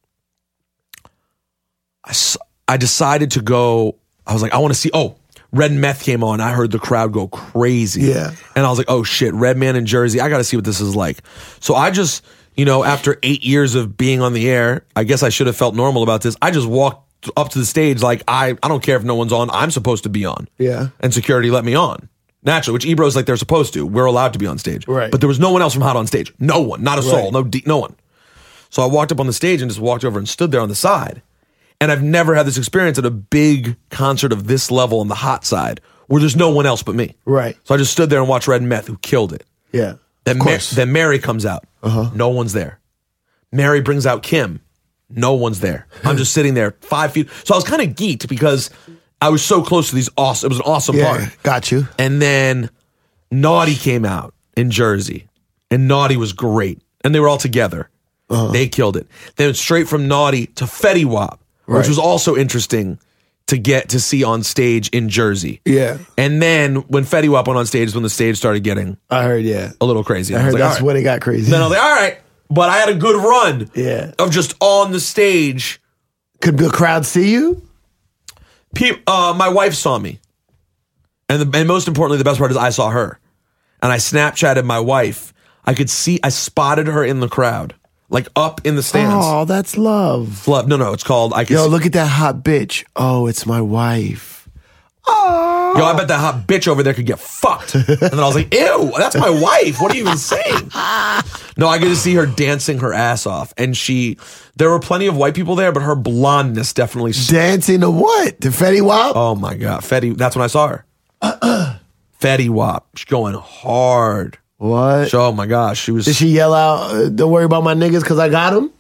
Speaker 1: I decided to go. I was like, I want to see. Oh, Red Meth came on. I heard the crowd go crazy.
Speaker 2: Yeah.
Speaker 1: And I was like, oh shit, Redman in Jersey. I got to see what this is like. So I just, after 8 years of being on the air, I guess I should have felt normal about this. I just walked up to the stage like I don't care if no one's on. I'm supposed to be on.
Speaker 2: Yeah.
Speaker 1: And security let me on. Naturally, which Ebro's like they're supposed to. We're allowed to be on stage.
Speaker 2: Right.
Speaker 1: But there was no one else from Hot on stage. No one. Not a soul. No one. So I walked up on the stage and just walked over and stood there on the side. And I've never had this experience at a big concert of this level on the Hot side where there's no one else but me.
Speaker 2: Right.
Speaker 1: So I just stood there and watched Red Meth, who killed it.
Speaker 2: Yeah.
Speaker 1: Then Mary comes out. No one's there. Mary brings out Kim. No one's there. I'm just sitting there 5 feet. So I was kind of geeked because I was so close to these awesome. It was an awesome part.
Speaker 2: Got you.
Speaker 1: And then Naughty came out in Jersey, and Naughty was great. And they were all together. They killed it. Then straight from Naughty to Fetty Wap, which was also interesting to get to see on stage in Jersey.
Speaker 2: Yeah.
Speaker 1: And then when Fetty Wap went on stage is when the stage started getting
Speaker 2: I heard,
Speaker 1: a little crazy.
Speaker 2: I heard
Speaker 1: was like,
Speaker 2: that's
Speaker 1: all right.
Speaker 2: when it got crazy.
Speaker 1: Then I was like, all right. But I had a good run of just on the stage.
Speaker 2: Could the crowd see you?
Speaker 1: My wife saw me. And most importantly, the best part is I saw her. And I Snapchatted my wife. I spotted her in the crowd. Like up in the stands.
Speaker 2: Oh, that's love.
Speaker 1: No, it's called.
Speaker 2: Yo, look at that hot bitch. Oh, it's my wife. Oh.
Speaker 1: Yo, I bet that hot bitch over there could get fucked. And then I was like, ew, that's my wife. What are you even saying? No, I get to see her dancing her ass off. And there were plenty of white people there, but her blondness definitely.
Speaker 2: Dancing to what? To Fetty Wap?
Speaker 1: Oh my God. Fetty, that's when I saw her. Fetty Wap. She's going hard.
Speaker 2: What?
Speaker 1: Oh my gosh. She was.
Speaker 2: Did she yell out, don't worry about my niggas because I got them?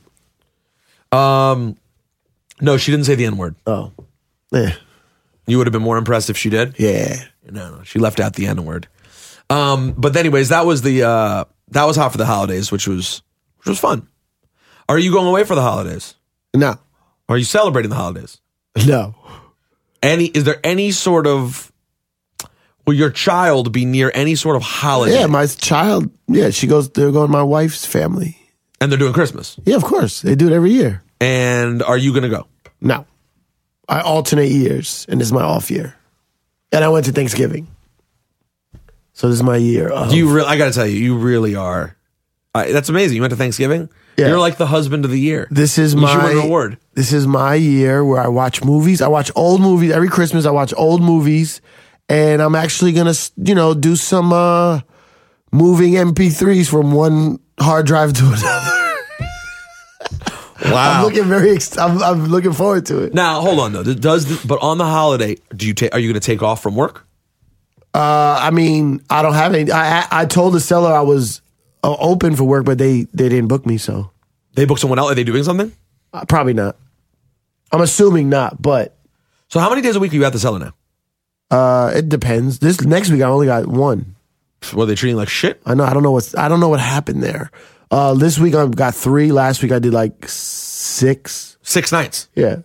Speaker 1: No, she didn't say the N-word.
Speaker 2: Oh. Yeah.
Speaker 1: You would have been more impressed if she did?
Speaker 2: Yeah.
Speaker 1: No, she left out the N-word. But anyways, that was Hot for the Holidays, which was fun. Are you going away for the holidays?
Speaker 2: No.
Speaker 1: Are you celebrating the holidays?
Speaker 2: No.
Speaker 1: Is there any sort of Will your child be near any sort of holiday?
Speaker 2: Yeah, my child. Yeah, they're going to my wife's family.
Speaker 1: And they're doing Christmas.
Speaker 2: Yeah, of course. They do it every year.
Speaker 1: And are you going to go?
Speaker 2: No. I alternate years, and this is my off year. And I went to Thanksgiving. So this is my year.
Speaker 1: I got to tell you, you really are. That's amazing. You went to Thanksgiving?
Speaker 2: Yeah.
Speaker 1: You're like the husband of the year.
Speaker 2: This is
Speaker 1: you should win an award.
Speaker 2: This is my year where I watch movies. I watch old movies. Every Christmas, I watch old movies. And I'm actually going to, do some moving MP3s from one hard drive to another.
Speaker 1: Wow.
Speaker 2: I'm looking forward to it.
Speaker 1: Now, hold on, though. But on the holiday, are you going to take off from work?
Speaker 2: I don't have any. I told the seller I was open for work, but they didn't book me, so.
Speaker 1: They booked someone else? Are they doing something?
Speaker 2: Probably not. I'm assuming not, but.
Speaker 1: So how many days a week are you at the seller now?
Speaker 2: It depends. This next week I only got one.
Speaker 1: Were they treating like shit?
Speaker 2: I know. I don't know what happened there. This week I got 3. Last week I did like 6.
Speaker 1: 6 nights.
Speaker 2: Yeah.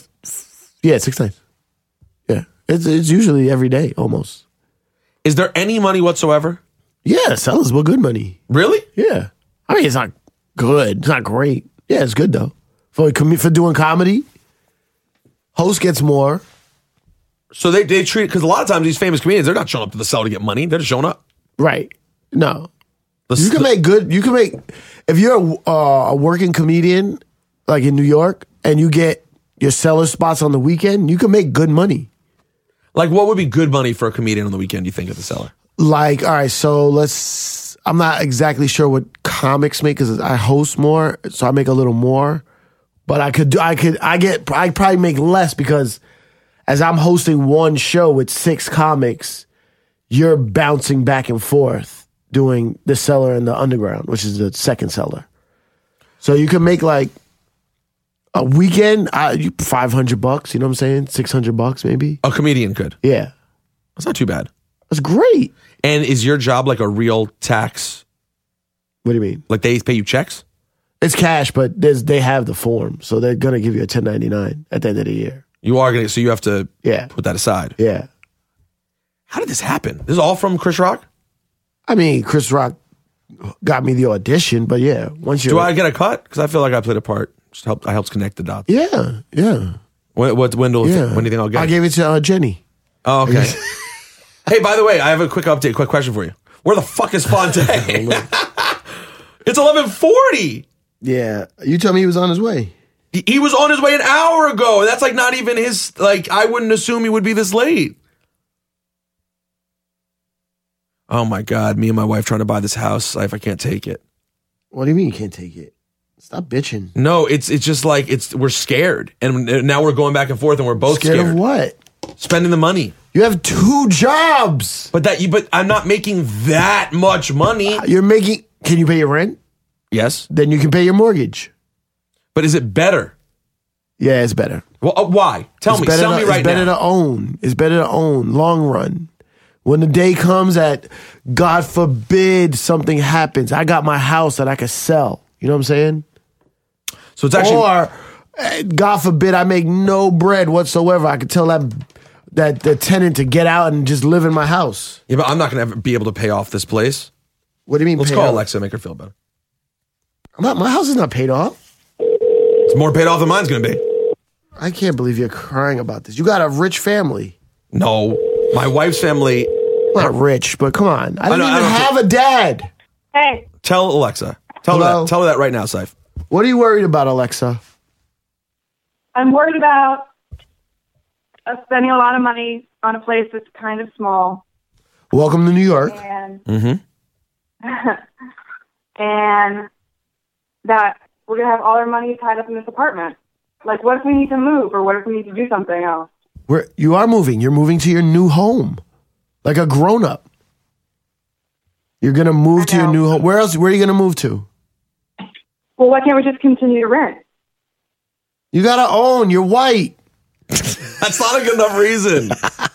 Speaker 2: 6 nights. Yeah. It's usually every day almost.
Speaker 1: Is there any money whatsoever?
Speaker 2: Yeah, sellers will good money.
Speaker 1: Really?
Speaker 2: Yeah. I mean, it's not good. It's not great. Yeah, it's good though. For doing comedy, host gets more.
Speaker 1: So they treat, because a lot of times these famous comedians, they're not showing up to the cell to get money. They're just showing up.
Speaker 2: Right. No. You can make, if you're a working comedian, like in New York, and you get your seller spots on the weekend, you can make good money.
Speaker 1: Like, what would be good money for a comedian on the weekend, you think, at the cellar?
Speaker 2: Like, all right, so I'm not exactly sure what comics make because I host more, so I make a little more. But I probably make less because as I'm hosting one show with 6 comics, you're bouncing back and forth doing the cellar and the underground, which is the second cellar. So you can make like a weekend, $500, you know what I'm saying? $600 maybe.
Speaker 1: A comedian could.
Speaker 2: Yeah.
Speaker 1: That's not too bad.
Speaker 2: That's great.
Speaker 1: And is your job like a real tax?
Speaker 2: What do you mean?
Speaker 1: Like they pay you checks?
Speaker 2: It's cash, but they have the form, so they're gonna give you a 1099 at the end of the year.
Speaker 1: So you have to put that aside.
Speaker 2: Yeah.
Speaker 1: How did this happen? This is all from Chris Rock?
Speaker 2: I mean, Chris Rock got me the audition, but yeah,
Speaker 1: do I get a cut? Because I feel like I played a part. I helped connect the dots.
Speaker 2: Yeah.
Speaker 1: When do you think I'll get?
Speaker 2: I gave it to Jenny.
Speaker 1: Oh, okay. Hey, by the way, I have a quick question for you. Where the fuck is Fonte? It's 11:40.
Speaker 2: Yeah, you told me he was on his way.
Speaker 1: He was on his way an hour ago. That's like not even his. Like I wouldn't assume he would be this late. Oh my God, me and my wife trying to buy this house. I can't take it.
Speaker 2: What do you mean you can't take it? Stop bitching.
Speaker 1: No, it's just like we're scared, and now we're going back and forth, and we're both scared.
Speaker 2: Scared of what?
Speaker 1: Spending the money.
Speaker 2: You have 2 jobs.
Speaker 1: But I'm not making that much money.
Speaker 2: Can you pay your rent?
Speaker 1: Yes.
Speaker 2: Then you can pay your mortgage.
Speaker 1: But is it better?
Speaker 2: Yeah, it's better.
Speaker 1: Well, why? Tell me right now.
Speaker 2: It's better to own. It's better to own long run. When the day comes that, God forbid, something happens, I got my house that I could sell. You know what I'm saying?
Speaker 1: So it's actually...
Speaker 2: Or, God forbid, I make no bread whatsoever. I could tell that the tenant to get out and just live in my house.
Speaker 1: Yeah, but I'm not going to ever be able to pay off this place.
Speaker 2: What do you mean
Speaker 1: Let's
Speaker 2: pay
Speaker 1: call
Speaker 2: off?
Speaker 1: Alexa, make her feel better.
Speaker 2: My house is not paid off.
Speaker 1: It's more paid off than mine's going to be.
Speaker 2: I can't believe you're crying about this. You got a rich family.
Speaker 1: No. My wife's family...
Speaker 2: Not rich, but come on. I don't even have a dad.
Speaker 3: Hey.
Speaker 1: Tell Alexa. Tell her that right now, Saif.
Speaker 2: What are you worried about, Alexa?
Speaker 3: I'm worried about us spending a lot of money on a place that's kind of small.
Speaker 2: Welcome to New York.
Speaker 3: And, and that we're going to have all our money tied up in this apartment. Like, what if we need to move, or what if we need to do something else?
Speaker 2: You are moving. You're moving to your new home. Like a grown-up. You're going to move to your new home. Where else? Where are you going to move to?
Speaker 3: Well, why can't we just continue to rent?
Speaker 2: You got to own. You're white.
Speaker 1: That's not a good enough reason.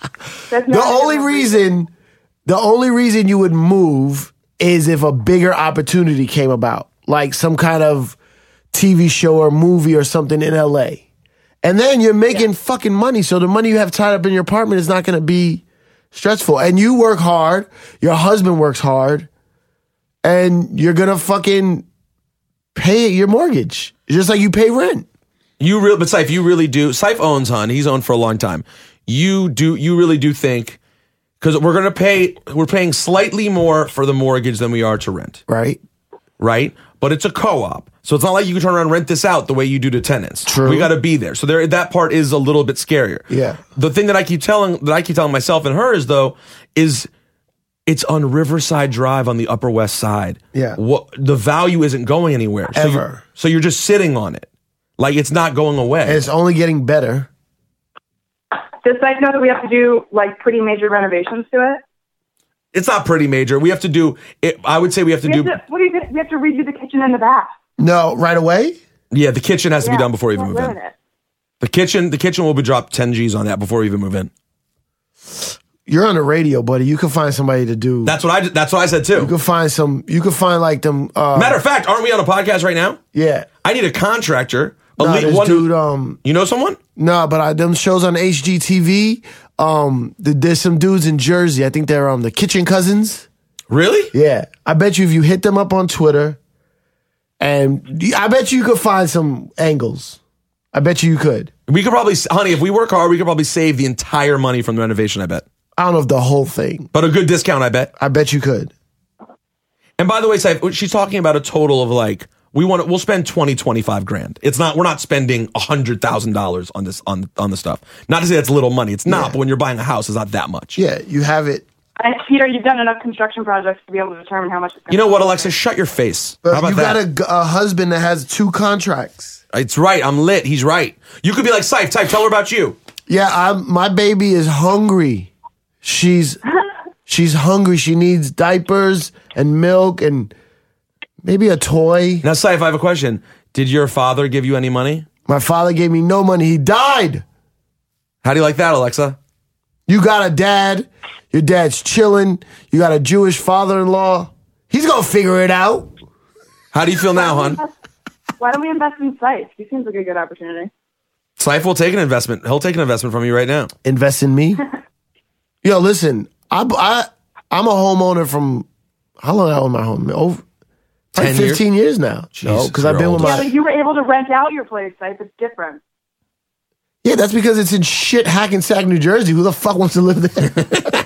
Speaker 2: The only reason you would move is if a bigger opportunity came about. Like some kind of TV show or movie or something in LA. And then you're making fucking money. So the money you have tied up in your apartment is not going to be Stressful. And you work hard. Your husband works hard. And you're going to fucking pay your mortgage. Just like you pay rent.
Speaker 1: But Saif, you really do. Saif owns, hon. He's owned for a long time. You really do think, because we're paying slightly more for the mortgage than we are to rent.
Speaker 2: Right.
Speaker 1: Right? But it's a co-op. So it's not like you can turn around and rent this out the way you do to tenants.
Speaker 2: True.
Speaker 1: We got to be there. So that part is a little bit scarier.
Speaker 2: Yeah.
Speaker 1: The thing that I keep telling myself and her is it's on Riverside Drive on the Upper West Side.
Speaker 2: Yeah.
Speaker 1: The value isn't going anywhere.
Speaker 2: Ever.
Speaker 1: So you're just sitting on it. Like it's not going away.
Speaker 2: And it's only getting better.
Speaker 3: Does Saif know that we have to do like pretty major renovations to it?
Speaker 1: It's not pretty major. We have to do it. I would say we have to do.
Speaker 3: We have to redo the kitchen and the bath.
Speaker 2: No, right away?
Speaker 1: Yeah, the kitchen has to be done before we even move in. The kitchen will be dropped 10 G's on that before we even move in.
Speaker 2: You're on the radio, buddy. You can find somebody to do.
Speaker 1: That's what I said too.
Speaker 2: You can find like them.
Speaker 1: Matter of fact, aren't we on a podcast right now?
Speaker 2: Yeah.
Speaker 1: I need a contractor.
Speaker 2: This dude,
Speaker 1: you know someone?
Speaker 2: No, but them shows on HGTV. There's some dudes in Jersey. I think they're the Kitchen Cousins.
Speaker 1: Really?
Speaker 2: Yeah. I bet you if you hit them up on Twitter, and I bet you could find some angles. I bet you could.
Speaker 1: We could probably, honey, if we work hard, we could probably save the entire money from the renovation, I bet.
Speaker 2: I don't know if the whole thing.
Speaker 1: But a good discount, I bet.
Speaker 2: I bet you could.
Speaker 1: And by the way, Saif, she's talking about a total of like, we'll spend 25 grand. We're not spending $100,000 on this, on the stuff. Not to say that's little money. It's not, but when you're buying a house, it's not that much.
Speaker 2: Yeah, you have it.
Speaker 3: And Peter, you've done enough construction projects to be able to determine how much it's going to
Speaker 1: You know what, Alexa? Shut your face. How about
Speaker 2: you
Speaker 1: that?
Speaker 2: got a husband that has 2 contracts.
Speaker 1: It's right. I'm lit. He's right. You could be like, Saif, tell her about you.
Speaker 2: Yeah, my baby is hungry. She's hungry. She needs diapers and milk and maybe a toy.
Speaker 1: Now, Saif, I have a question. Did your father give you any money?
Speaker 2: My father gave me no money. He died.
Speaker 1: How do you like that, Alexa?
Speaker 2: You got a dad. Your dad's chilling. You got a Jewish father-in-law. He's going to figure it out.
Speaker 1: How do you feel now, hon?
Speaker 3: Why don't we invest in Saif? He seems like a good opportunity.
Speaker 1: Saif will take an investment. He'll take an investment from you right now.
Speaker 2: Invest in me? Yo, listen. I'm a homeowner from, how long I own my home? Over 15 years now.
Speaker 1: Jesus,
Speaker 2: because I've been with
Speaker 3: Yeah, but you were able to rent out your place, Saif. It's different.
Speaker 2: Yeah, that's because it's in shit Hackensack, New Jersey. Who the fuck wants to live there?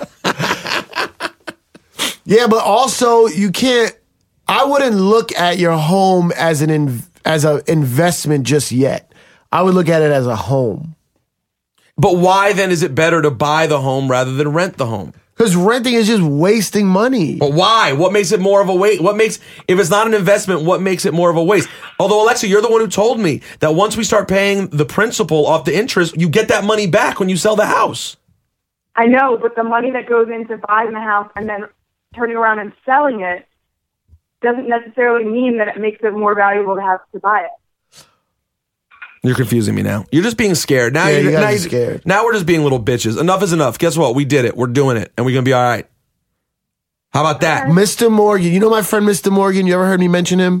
Speaker 2: Yeah, but also you can't. I wouldn't look at your home as an investment just yet. I would look at it as a home.
Speaker 1: But why then is it better to buy the home rather than rent the home?
Speaker 2: Because renting is just wasting money.
Speaker 1: But why? What makes it more of a waste? If it's not an investment, what makes it more of a waste? Although, Alexa, you're the one who told me that once we start paying the principal off the interest, you get that money back when you sell the house.
Speaker 3: I know, but the money that goes into buying the house and then turning around and selling it doesn't necessarily mean that it makes it more valuable to buy it.
Speaker 1: You're confusing me now. You're just being scared. Now
Speaker 2: Yeah,
Speaker 1: you're
Speaker 2: scared.
Speaker 1: Now we're just being little bitches. Enough is enough. Guess what? We did it. We're doing it. And we're going to be all right. How about that?
Speaker 2: Mr. Morgan. You know my friend Mr. Morgan? You ever heard me mention him?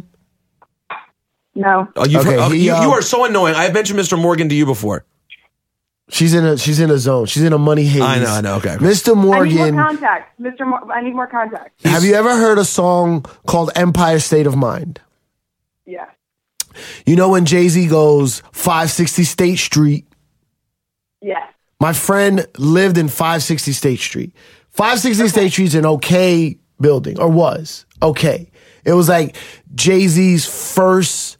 Speaker 3: No.
Speaker 1: You are so annoying. I've mentioned Mr. Morgan to you before.
Speaker 2: She's in a zone. She's in a money haze.
Speaker 1: I know. Okay.
Speaker 3: I
Speaker 2: Mr.
Speaker 3: need
Speaker 2: Morgan.
Speaker 3: more contacts. I need more contacts.
Speaker 2: Have you ever heard a song called Empire State of Mind?
Speaker 3: Yeah.
Speaker 2: You know when Jay-Z goes 560 State Street?
Speaker 3: Yeah.
Speaker 2: My friend lived in 560 State Street. 560 State Street's an okay building, or was okay. It was like Jay-Z's first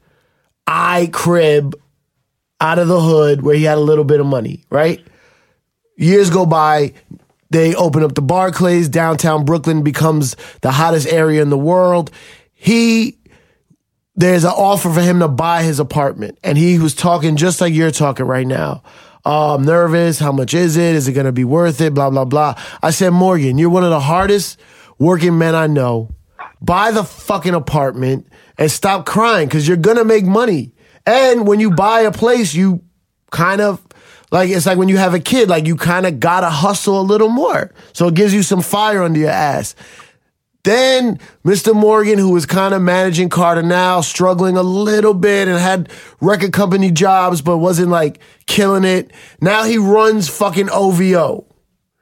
Speaker 2: crib out of the hood where he had a little bit of money, right? Years go by, they open up the Barclays, downtown Brooklyn becomes the hottest area in the world. There's an offer for him to buy his apartment, and he was talking just like you're talking right now. I'm nervous. How much is it? Is it going to be worth it? Blah, blah, blah. I said, Morgan, you're one of the hardest working men I know. Buy the fucking apartment and stop crying because you're going to make money. And when you buy a place, you kind of, like, it's like when you have a kid, like you kind of got to hustle a little more. So it gives you some fire under your ass. Then Mr. Morgan, who was kind of managing Cardinal, struggling a little bit and had record company jobs, but wasn't like killing it. Now he runs fucking OVO.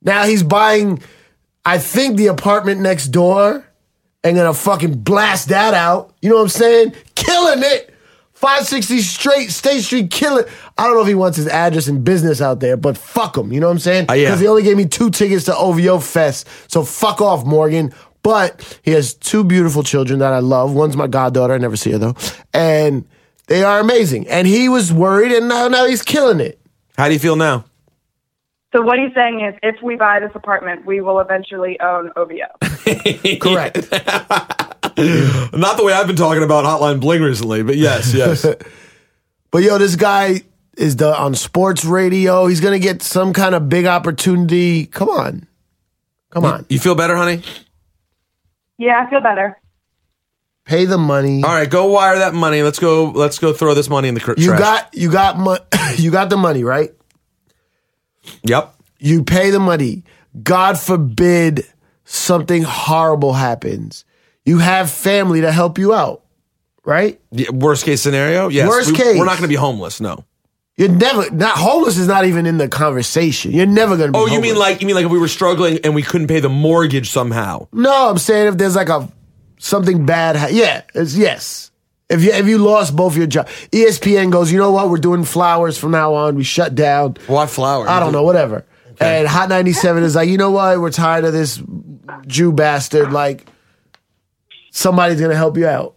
Speaker 2: Now he's buying, I think, the apartment next door and gonna fucking blast that out. You know what I'm saying? Killing it. 560 State Street, killing. I don't know if he wants his address and business out there, but fuck him. You know what I'm saying?
Speaker 1: Yeah.
Speaker 2: Because he only gave me 2 tickets to OVO Fest. So fuck off, Morgan. But he has 2 beautiful children that I love. One's my goddaughter. I never see her, though. And they are amazing. And he was worried, and now he's killing it.
Speaker 1: How do you feel now?
Speaker 3: So what he's saying is, if we buy this apartment, we will eventually own OVO.
Speaker 2: Correct.
Speaker 1: Not the way I've been talking about Hotline Bling recently, but yes.
Speaker 2: But yo, this guy is on sports radio. He's going to get some kind of big opportunity. Come on.
Speaker 1: You feel better, honey?
Speaker 3: Yeah, I feel better.
Speaker 2: Pay the money.
Speaker 1: All right, go wire that money. Let's go throw this money in the trash.
Speaker 2: You got you got the money, right?
Speaker 1: Yep.
Speaker 2: You pay the money. God forbid something horrible happens. You have family to help you out, right?
Speaker 1: Yeah, worst case scenario? Yes.
Speaker 2: Worst case.
Speaker 1: We're not going to be homeless, no.
Speaker 2: You're not homeless is not even in the conversation. You're never going to be homeless.
Speaker 1: You mean like if we were struggling and we couldn't pay the mortgage somehow?
Speaker 2: No, I'm saying if there's like something bad. Yes. If you lost both your jobs. ESPN goes, you know what? We're doing flowers from now on. We shut down.
Speaker 1: Why flowers?
Speaker 2: I don't know, whatever. Okay. And Hot 97 is like, you know what? We're tired of this Jew bastard. Like, somebody's going to help you out.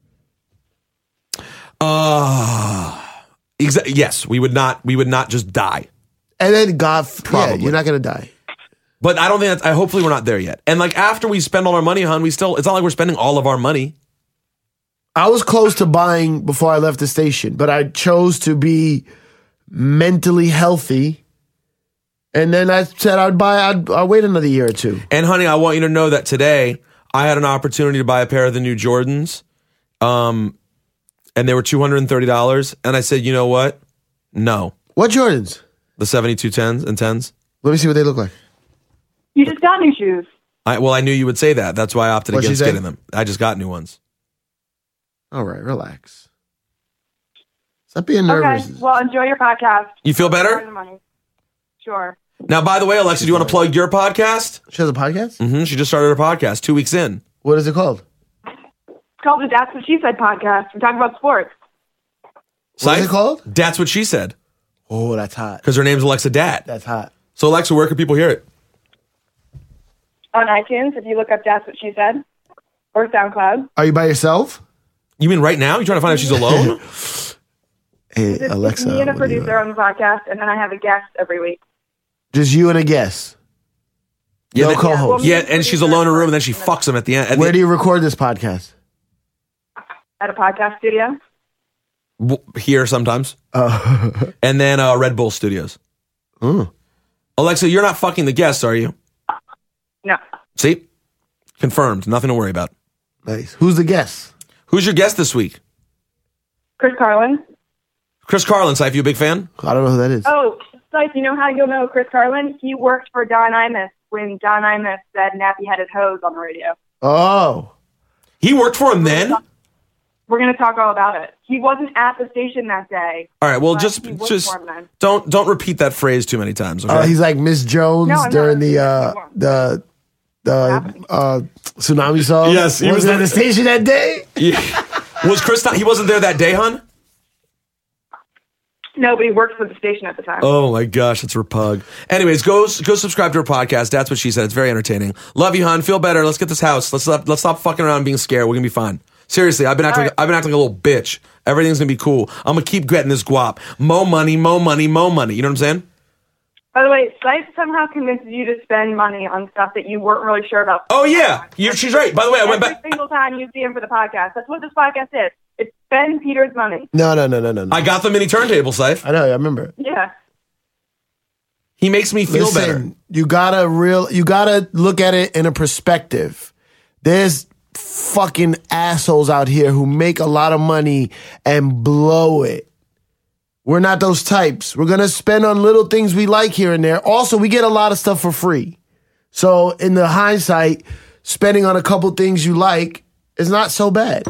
Speaker 1: Yes, we would not just die.
Speaker 2: And then God,
Speaker 1: Probably.
Speaker 2: you're not going to die.
Speaker 1: But I don't think hopefully we're not there yet. And like after we spend all our money, hon, it's not like we're spending all of our money.
Speaker 2: I was close to buying before I left the station, but I chose to be mentally healthy. And then I said I'd wait another year or 2.
Speaker 1: And honey, I want you to know that today I had an opportunity to buy a pair of the new Jordans. And they were $230. And I said, you know what? No.
Speaker 2: What Jordans?
Speaker 1: The 72 10s and 10s.
Speaker 2: Let me see what they look like.
Speaker 3: You just got new shoes.
Speaker 1: I knew you would say that. That's why I opted
Speaker 2: What'd she
Speaker 1: against
Speaker 2: say?
Speaker 1: getting them. I just got new ones.
Speaker 2: All right, relax. Stop being nervous.
Speaker 3: Okay, well, enjoy your podcast.
Speaker 1: You feel better?
Speaker 3: Earn the money. Sure.
Speaker 1: Now, by the way, Alexa, do you want to plug your podcast?
Speaker 2: She has a podcast?
Speaker 1: Mm-hmm. She just started her podcast 2 weeks in.
Speaker 2: What is it called?
Speaker 3: It's called the That's What She Said podcast. We're talking about sports.
Speaker 2: What is it called?
Speaker 1: That's What She Said.
Speaker 2: Oh, that's hot.
Speaker 1: Because her name's Alexa Dat.
Speaker 2: That's hot.
Speaker 1: So, Alexa, where can people hear it?
Speaker 3: On iTunes, if you look up That's What She Said, or SoundCloud.
Speaker 2: Are you by yourself?
Speaker 1: You mean right now? You trying to find out if she's alone?
Speaker 2: Hey,
Speaker 3: It's
Speaker 2: Alexa.
Speaker 3: me and a
Speaker 2: what do you
Speaker 3: producer on the podcast, and then I have a guest every week.
Speaker 2: Just you and a guest. No
Speaker 1: then-
Speaker 2: co-host.
Speaker 1: Yeah, and she's alone in a room, and then she fucks him at the end.
Speaker 2: Where do you record this podcast?
Speaker 3: At a podcast studio.
Speaker 1: Here sometimes. And then Red Bull Studios.
Speaker 2: Mm.
Speaker 1: Alexa, you're not fucking the guests, are you?
Speaker 3: No.
Speaker 1: See? Confirmed. Nothing to worry about.
Speaker 2: Nice. Who's the guest?
Speaker 1: Who's your guest this week?
Speaker 3: Chris Carlin.
Speaker 1: Chris Carlin, Saif, you a big fan?
Speaker 2: I don't know who that is.
Speaker 3: Oh, Sykes, you know how you'll know Chris Carlin? He worked for Don Imus when Don Imus said Nappy had his hose on the radio.
Speaker 2: Oh.
Speaker 1: He worked for him then?
Speaker 3: We're going to talk all about it. He wasn't at the station that day.
Speaker 1: All right, well,
Speaker 3: but
Speaker 1: just
Speaker 3: he worked for him then.
Speaker 1: don't repeat that phrase too many times, okay?
Speaker 2: He's like Miss Jones
Speaker 3: No, I'm
Speaker 2: during
Speaker 3: not.
Speaker 2: the tsunami song.
Speaker 1: Yes, he was
Speaker 2: at
Speaker 1: the-
Speaker 2: the station that day.
Speaker 1: Yeah. Was Chris not, he wasn't there that day, hon?
Speaker 3: No, but he worked for the station at the time.
Speaker 1: Oh my gosh, it's repug. Anyways, go subscribe to her podcast. That's What She Said. It's very entertaining. Love you, hon. Feel better. Let's get this house. Let's stop fucking around being scared. We're gonna be fine. Seriously, I've been acting like a little bitch. Everything's gonna be cool. I'm gonna keep getting this guap. Mo money, mo money, mo money. You know what I'm saying?
Speaker 3: By the way, Sykes somehow convinces you to spend money on stuff that you weren't really sure about.
Speaker 1: Oh yeah, she's right. By the way, I went
Speaker 3: Every
Speaker 1: back.
Speaker 3: single time you see him for the podcast. That's what this podcast is. It's Ben Peters' money.
Speaker 2: No.
Speaker 1: I got the mini turntable, Saif.
Speaker 2: I know. I remember.
Speaker 3: Yeah.
Speaker 1: He makes me feel
Speaker 2: Listen,
Speaker 1: better.
Speaker 2: you gotta look at it in a perspective. There's fucking assholes out here who make a lot of money and blow it. We're not those types. We're gonna spend on little things we like here and there. Also, we get a lot of stuff for free. So in the hindsight, spending on a couple things you like is not so bad.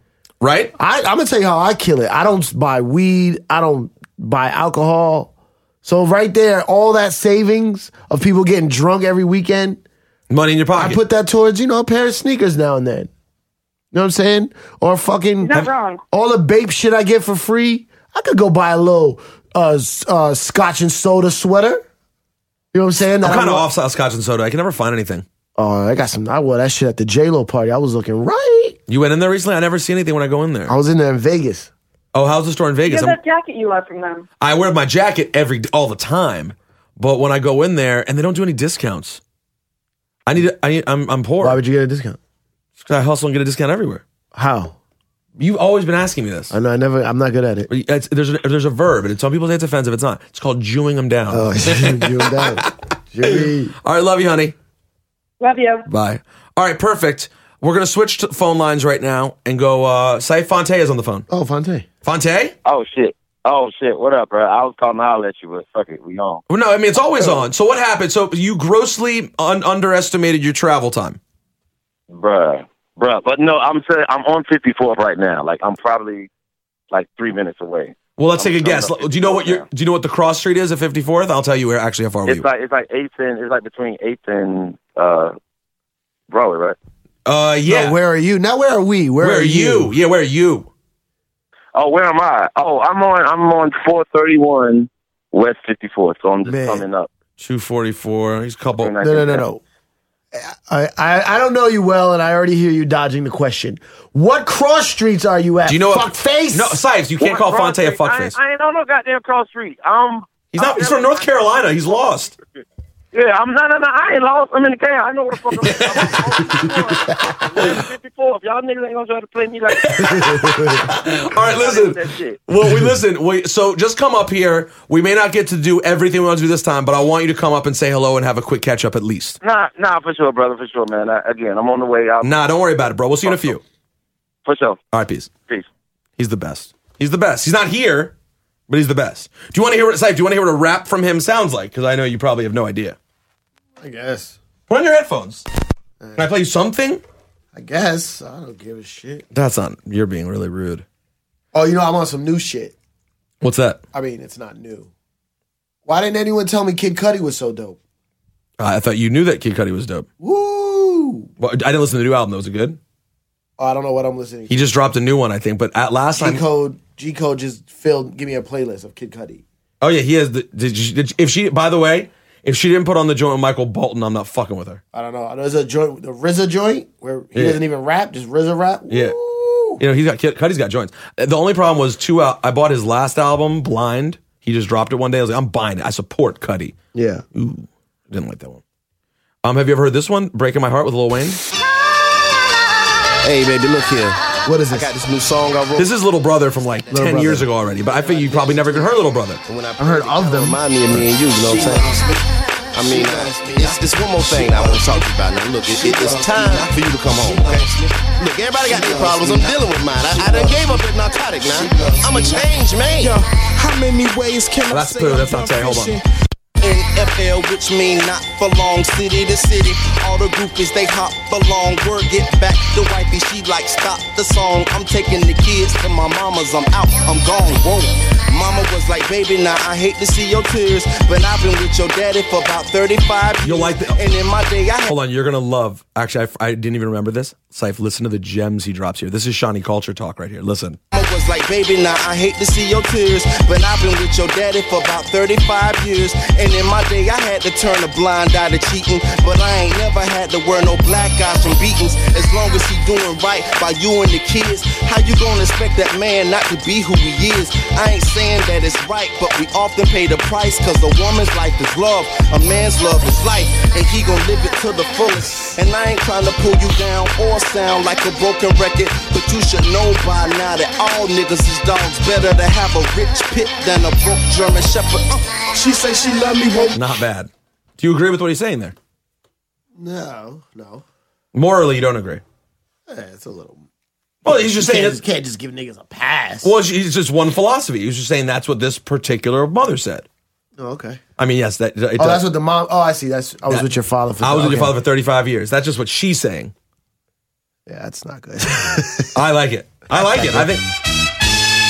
Speaker 1: Right?
Speaker 2: I'm gonna tell you how I kill it. I don't buy weed. I don't buy alcohol. So right there, all that savings of people getting drunk every weekend,
Speaker 1: Money in your pocket.
Speaker 2: I put that towards, a pair of sneakers now and then. You know what I'm saying? Or fucking
Speaker 3: You're not wrong.
Speaker 2: all the Bape shit I get for free. I could go buy a little Scotch and soda sweater. You know what I'm saying?
Speaker 1: I'm kind of off Scotch and soda. I can never find anything.
Speaker 2: Oh, I wore that shit at the J-Lo party. I was looking right.
Speaker 1: You went in there recently? I never see anything when I go in there.
Speaker 2: I was in there in Vegas.
Speaker 1: Oh, how's the store in Vegas?
Speaker 3: You have that jacket you love from them.
Speaker 1: I wear my jacket all the time, but when I go in there and they don't do any discounts, I'm poor.
Speaker 2: Why would you get a discount?
Speaker 1: I hustle and get a discount everywhere.
Speaker 2: How?
Speaker 1: You've always been asking me this.
Speaker 2: I know. I'm not good at it.
Speaker 1: There's a verb, and some people say it's offensive. It's not. It's called Jewing them down.
Speaker 2: Oh, Jimmy.
Speaker 1: All right, love you, honey.
Speaker 3: Love you.
Speaker 1: Bye. All right, perfect. We're going to switch to phone lines right now and go, Saif Fonte is on the phone.
Speaker 2: Oh, Fonte.
Speaker 1: Fonte?
Speaker 4: Oh, shit. What up, bro? I was calling to holler at you, but fuck it, we on.
Speaker 1: Well, no, I mean, it's always on. So what happened? So you grossly underestimated your travel time.
Speaker 4: Bruh. But no, I'm saying I'm on 54th right now. Like, I'm probably, 3 minutes away.
Speaker 1: Well, let's take a guess. Do you know what the cross street is at 54th? I'll tell you how far
Speaker 4: it's
Speaker 1: we are.
Speaker 4: It's between 8th and Broadway, right?
Speaker 1: Yeah.
Speaker 2: No, where are you? Now, where are we? Where are you?
Speaker 1: Yeah, where are you?
Speaker 4: Oh, where am I? Oh, I'm on 431 West 54th, so I'm just coming up.
Speaker 1: 244. He's a couple.
Speaker 2: No. I don't know you well, and I already hear you dodging the question. What cross streets are you at?
Speaker 1: Do you know
Speaker 2: fuckface?
Speaker 1: No, Sipes, you can't call Fonte a fuckface.
Speaker 4: I ain't on no goddamn cross street.
Speaker 1: He's not. He's from North Carolina. He's lost.
Speaker 4: Yeah, I'm no. I ain't lost. I'm in the car. I know what the fuck I'm 54. If y'all niggas ain't gonna try to play me like that.
Speaker 1: All right, listen. Well, so just come up here. We may not get to do everything we want to do this time, but I want you to come up and say hello and have a quick catch up at least.
Speaker 4: Nah, for sure, brother, for sure, man. Again, I'm on the way out.
Speaker 1: Nah, don't worry about it, bro. We'll see you in a few.
Speaker 4: For sure.
Speaker 1: All right, peace.
Speaker 4: Peace.
Speaker 1: He's the best. He's not here, but he's the best. Do you want to hear what a rap from him sounds like? Because I know you probably have no idea.
Speaker 2: I guess.
Speaker 1: Put on your headphones. Can I play you something?
Speaker 2: I guess. I don't give a shit.
Speaker 1: That's not. You're being really rude.
Speaker 2: Oh, I'm on some new shit.
Speaker 1: What's that?
Speaker 2: I mean, it's not new. Why didn't anyone tell me Kid Cudi was so dope?
Speaker 1: I thought you knew that Kid Cudi was dope.
Speaker 2: Woo!
Speaker 1: Well, I didn't listen to the new album. Was it good?
Speaker 2: Oh, I don't know what I'm listening to.
Speaker 1: He just dropped a new one, I think. But at last time,
Speaker 2: G Code just give me a playlist of Kid Cudi.
Speaker 1: Oh yeah, he has. By the way, if she didn't put on the joint with Michael Bolton, I'm not fucking with her.
Speaker 2: I don't know. There's a joint, the RZA joint, where he doesn't even rap, just RZA rap. Woo!
Speaker 1: Yeah. Cudi's got joints. The only problem was I bought his last album, Blind. He just dropped it one day. I was like, I'm buying it. I support Cudi.
Speaker 2: Yeah.
Speaker 1: Ooh, didn't like that one. Have you ever heard this one, Breaking My Heart with Lil Wayne?
Speaker 5: Hey, baby, look here.
Speaker 2: What is this?
Speaker 5: I got this new song I wrote.
Speaker 1: This is Little Brother from 10 years ago already, but I think you probably never even heard Little Brother.
Speaker 5: When I
Speaker 2: heard of them.
Speaker 5: Remind me of me and you know what I'm saying? I mean, it's one more thing I want to talk to you about. Now, look, it's time for you to come home, okay? Look, everybody got their problems. I'm dealing with mine. I done gave up that narcotic now. I'm a changed man.
Speaker 6: Yo, how many ways can I say
Speaker 1: That's not saying. Hold on.
Speaker 5: NFL, which mean not for long, city to city. All the groupies, they hop along. Word get back to wifey, she like stop the song. I'm taking the kids to my mama's, I'm out, I'm gone, whoa. Mama was like, baby, now I hate to see your tears, but I've been with your daddy for about 35 years.
Speaker 1: You'll like the,
Speaker 5: and in my day,
Speaker 1: hold on, you're gonna love. Actually, I didn't even remember this. Saif, listen to the gems he drops here. This is Shawnee Culture Talk right here. Listen.
Speaker 5: Mama was like, baby, now I hate to see your tears, but I've been with your daddy for about 35 years. And in my day, I had to turn a blind eye to cheating, but I ain't never had to wear no black eyes from beatings. As long as he doing right by you and the kids, how you gonna expect that man not to be who he is? I ain't saying that it's right, but we often pay the price, cause a woman's life is love, a man's love is life, and he gon' live it to the fullest. And I ain't trying to pull you down or sound like a broken record, but you should know by now that all niggas is dogs. Better to have a rich pit than a broke German shepherd.
Speaker 6: She say she love me.
Speaker 1: Not bad. Do you agree with what he's saying there?
Speaker 2: No.
Speaker 1: Morally, you don't agree.
Speaker 2: It's a little.
Speaker 1: Well, he's just saying
Speaker 2: You can't just give niggas a pass.
Speaker 1: Well, it's just one philosophy. He was just saying that's what this particular mother said.
Speaker 2: Oh, okay.
Speaker 1: I mean, yes, that's
Speaker 2: what the mom. Oh, I see. I was with your father for.
Speaker 1: I was with your father for 35 years. That's just what she's saying.
Speaker 2: Yeah, that's not good.
Speaker 1: I like it. I think.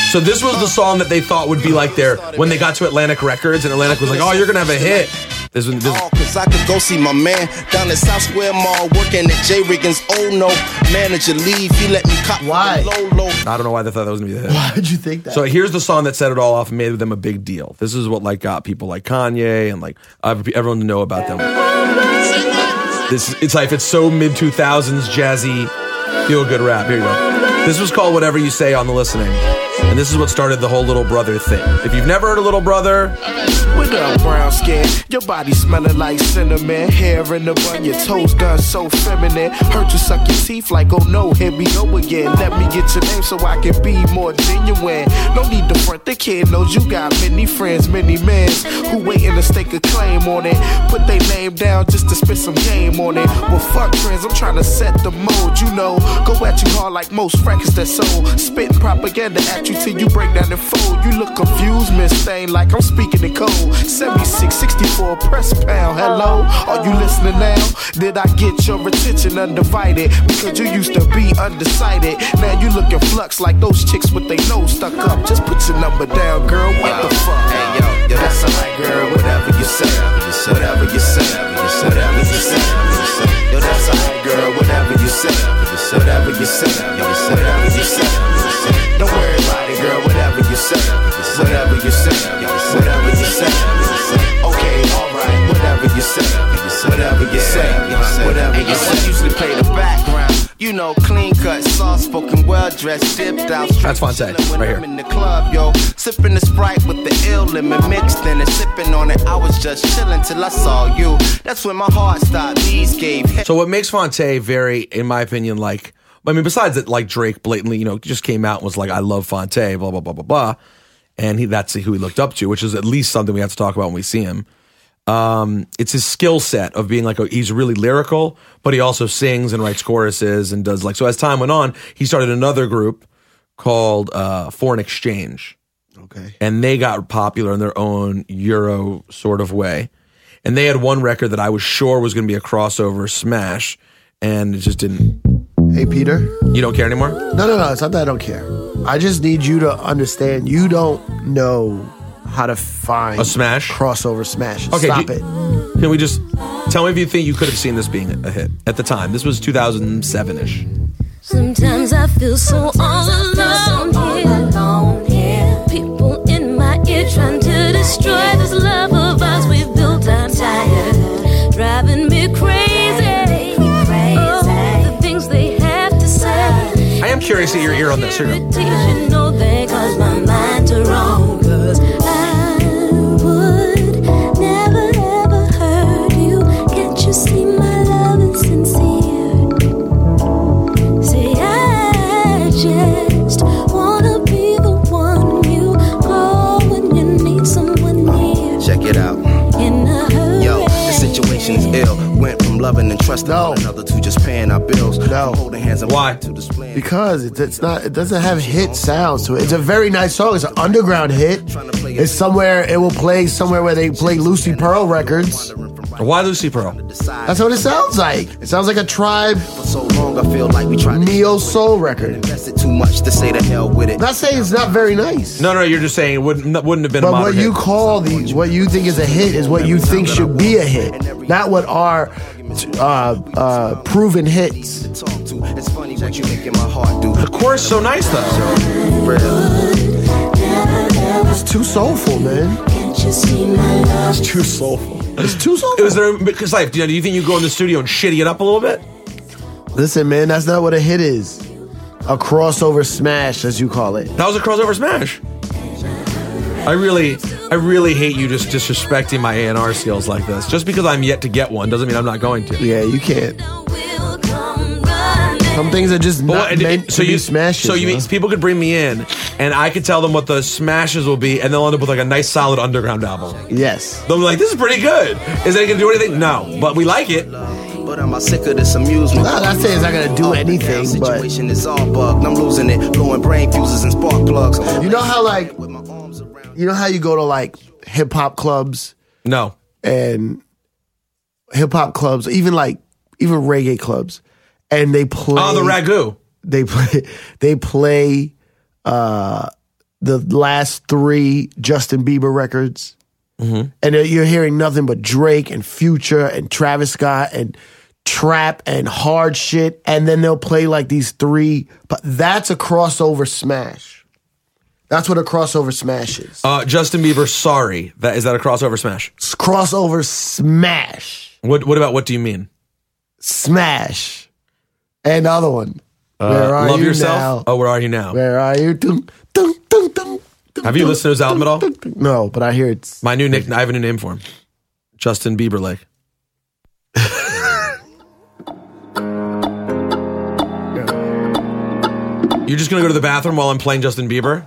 Speaker 1: So this was the song that they thought would be like their, when they got to Atlantic Records, and Atlantic was like, oh, you're going to have a hit. This
Speaker 5: Cause I could go see my man down at South Square Mall working at J. Riggins. Oh no, manager leave, he let me cop.
Speaker 2: Why?
Speaker 5: Low.
Speaker 1: I don't know why they thought that was going to be the hit.
Speaker 2: Why did you think that?
Speaker 1: So here's the song that set it all off and made them a big deal. This is what like got people like Kanye and like everyone to know about them. It's so mid 2000s jazzy, feel good rap. Here you go. This was called Whatever You Say on the Listening. And this is what started the whole Little Brother thing. If you've never heard of Little Brother,
Speaker 6: What up, brown skin? Your body smelling like cinnamon. Hair in the bun, your toes done so feminine. Heard you suck your teeth like, oh no, here we go again. Let me get your name so I can be more genuine. No need to front, the kid knows you got many friends, many men who waiting to stake a claim on it. Put their name down just to spit some game on it. Well, fuck trends, I'm trying to set the mode, you know. Go at you hard like most records that sold. Spitting propaganda at you till you break down and fold. You look confused, Miss Stain, like I'm speaking in code. 76, 64, press pound. Hello, are you listening now? Did I get your attention undivided? Because you used to be undecided. Now you look in flux like those chicks with their nose stuck up. Just put your number down, girl. What the fuck?
Speaker 5: Hey yo, that's alright, girl. Whatever you say, whatever you say, whatever you say. Yo, that's alright, girl. Whatever you say, whatever you say, whatever you say. Don't worry about it, girl. Whatever you say, whatever you say, whatever you say. Okay, alright. Whatever you say, whatever you say, whatever you say. I usually play the background. You know, clean cut, soft spoken, well dressed, dipped out.
Speaker 1: That's Fonte, right here.
Speaker 5: I'm in the club, yo, sipping the Sprite with the ill lemon mixed in and sipping on it. I was just chilling till I saw you. That's when my heart stopped. These gave.
Speaker 1: So what makes Fonte very, in my opinion, like, I mean, besides that, like Drake blatantly, just came out and was like, I love Fonte, blah, blah, blah, blah, blah. And that's who he looked up to, which is at least something we have to talk about when we see him. It's his skill set of being like, he's really lyrical, but he also sings and writes choruses and does like, so as time went on, he started another group called Foreign Exchange.
Speaker 2: Okay.
Speaker 1: And they got popular in their own Euro sort of way. And they had one record that I was sure was going to be a crossover smash, and it just didn't.
Speaker 2: Hey, Peter.
Speaker 1: You don't care anymore?
Speaker 2: No. It's not that I don't care. I just need you to understand you don't know how to find
Speaker 1: a smash?
Speaker 2: Crossover smash.
Speaker 1: Okay,
Speaker 2: Stop it.
Speaker 1: Can we just tell me if you think you could have seen this being a hit at the time? This was 2007-ish.
Speaker 7: Sometimes I feel so all alone here. People in my ear trying to destroy this love of ours we've built. I'm tired, driving me crazy. Oh, the things they have to say.
Speaker 1: I am curious at your ear on this. Here you go.
Speaker 7: You know they cause my mind to roam. 'Cause I would never ever hurt you. Can't you see my love is sincere? Say I just wanna be the one you call when you need someone near.
Speaker 5: Check it out.
Speaker 7: In a hurry.
Speaker 5: Yo, the situation's ill. Went from loving and trusting one another to just paying our bills.
Speaker 2: No.
Speaker 5: Holding hands and
Speaker 1: Why?
Speaker 5: to display.
Speaker 2: Because it's not. It doesn't have hit sounds to it. It's a very nice song. It's an underground hit. It's somewhere. It will play somewhere where they play Lucy Pearl records.
Speaker 1: Why Lucy Pearl?
Speaker 2: That's what it sounds like. It sounds like a Tribe
Speaker 5: For so long, I feel like we tried to
Speaker 2: neo soul record.
Speaker 5: invested too much to say the hell with it.
Speaker 2: Not saying it's not very nice.
Speaker 1: No, you're just saying it wouldn't have been a
Speaker 2: But
Speaker 1: modern
Speaker 2: what you
Speaker 1: hit.
Speaker 2: call what you think is a hit is what you think should be a hit, not what are proven hits.
Speaker 5: Talk to. It's funny what you making my heart do.
Speaker 1: The chorus so nice though.
Speaker 2: It's too soulful, man.
Speaker 7: Can't you see my love?
Speaker 2: It's too soulful. It's too soulful.
Speaker 1: Is there because like do you think you go in the studio and shitty it up a little bit?
Speaker 2: Listen, man, that's not what a hit is. A crossover smash, as you call it.
Speaker 1: That was a crossover smash. I really hate you just disrespecting my A&R skills like this. Just because I'm yet to get one doesn't mean I'm not going to.
Speaker 2: Yeah, you can't. Some things are just not meant to be smashes.
Speaker 1: So you mean people could bring me in, and I could tell them what the smashes will be, and they'll end up with like a nice solid underground album.
Speaker 2: Yes.
Speaker 1: They'll be like, this is pretty good. Is it going to do anything? No, but we like it.
Speaker 5: But I'm sick of this amusement.
Speaker 2: No, not saying it's not gonna do anything, but
Speaker 5: situation is all bugged. I'm losing it, blowing brain fuses and spark plugs.
Speaker 2: you know how you go to like hip hop clubs
Speaker 1: No.
Speaker 2: and hip hop clubs, even reggae clubs, and they play.
Speaker 1: Oh, the ragu.
Speaker 2: They play the last 3 Justin Bieber records. And you're hearing nothing but Drake and Future and Travis Scott and trap and hard shit, and then they'll play like these 3. But that's a crossover smash. That's what a crossover smash is.
Speaker 1: Justin Bieber, Sorry. Is that a crossover smash?
Speaker 2: It's crossover smash.
Speaker 1: What about what do you mean?
Speaker 2: Smash. And the other one. Where are
Speaker 1: Love
Speaker 2: you
Speaker 1: Yourself?
Speaker 2: now?
Speaker 1: Oh, Where Are You Now?
Speaker 2: Where are you? Dum, dum, dum, dum, dum,
Speaker 1: Have you listened to his album at all?
Speaker 2: No, but I hear it's...
Speaker 1: I have a new name for him. Justin Bieber Lake. You're just going to go to the bathroom while I'm playing Justin Bieber?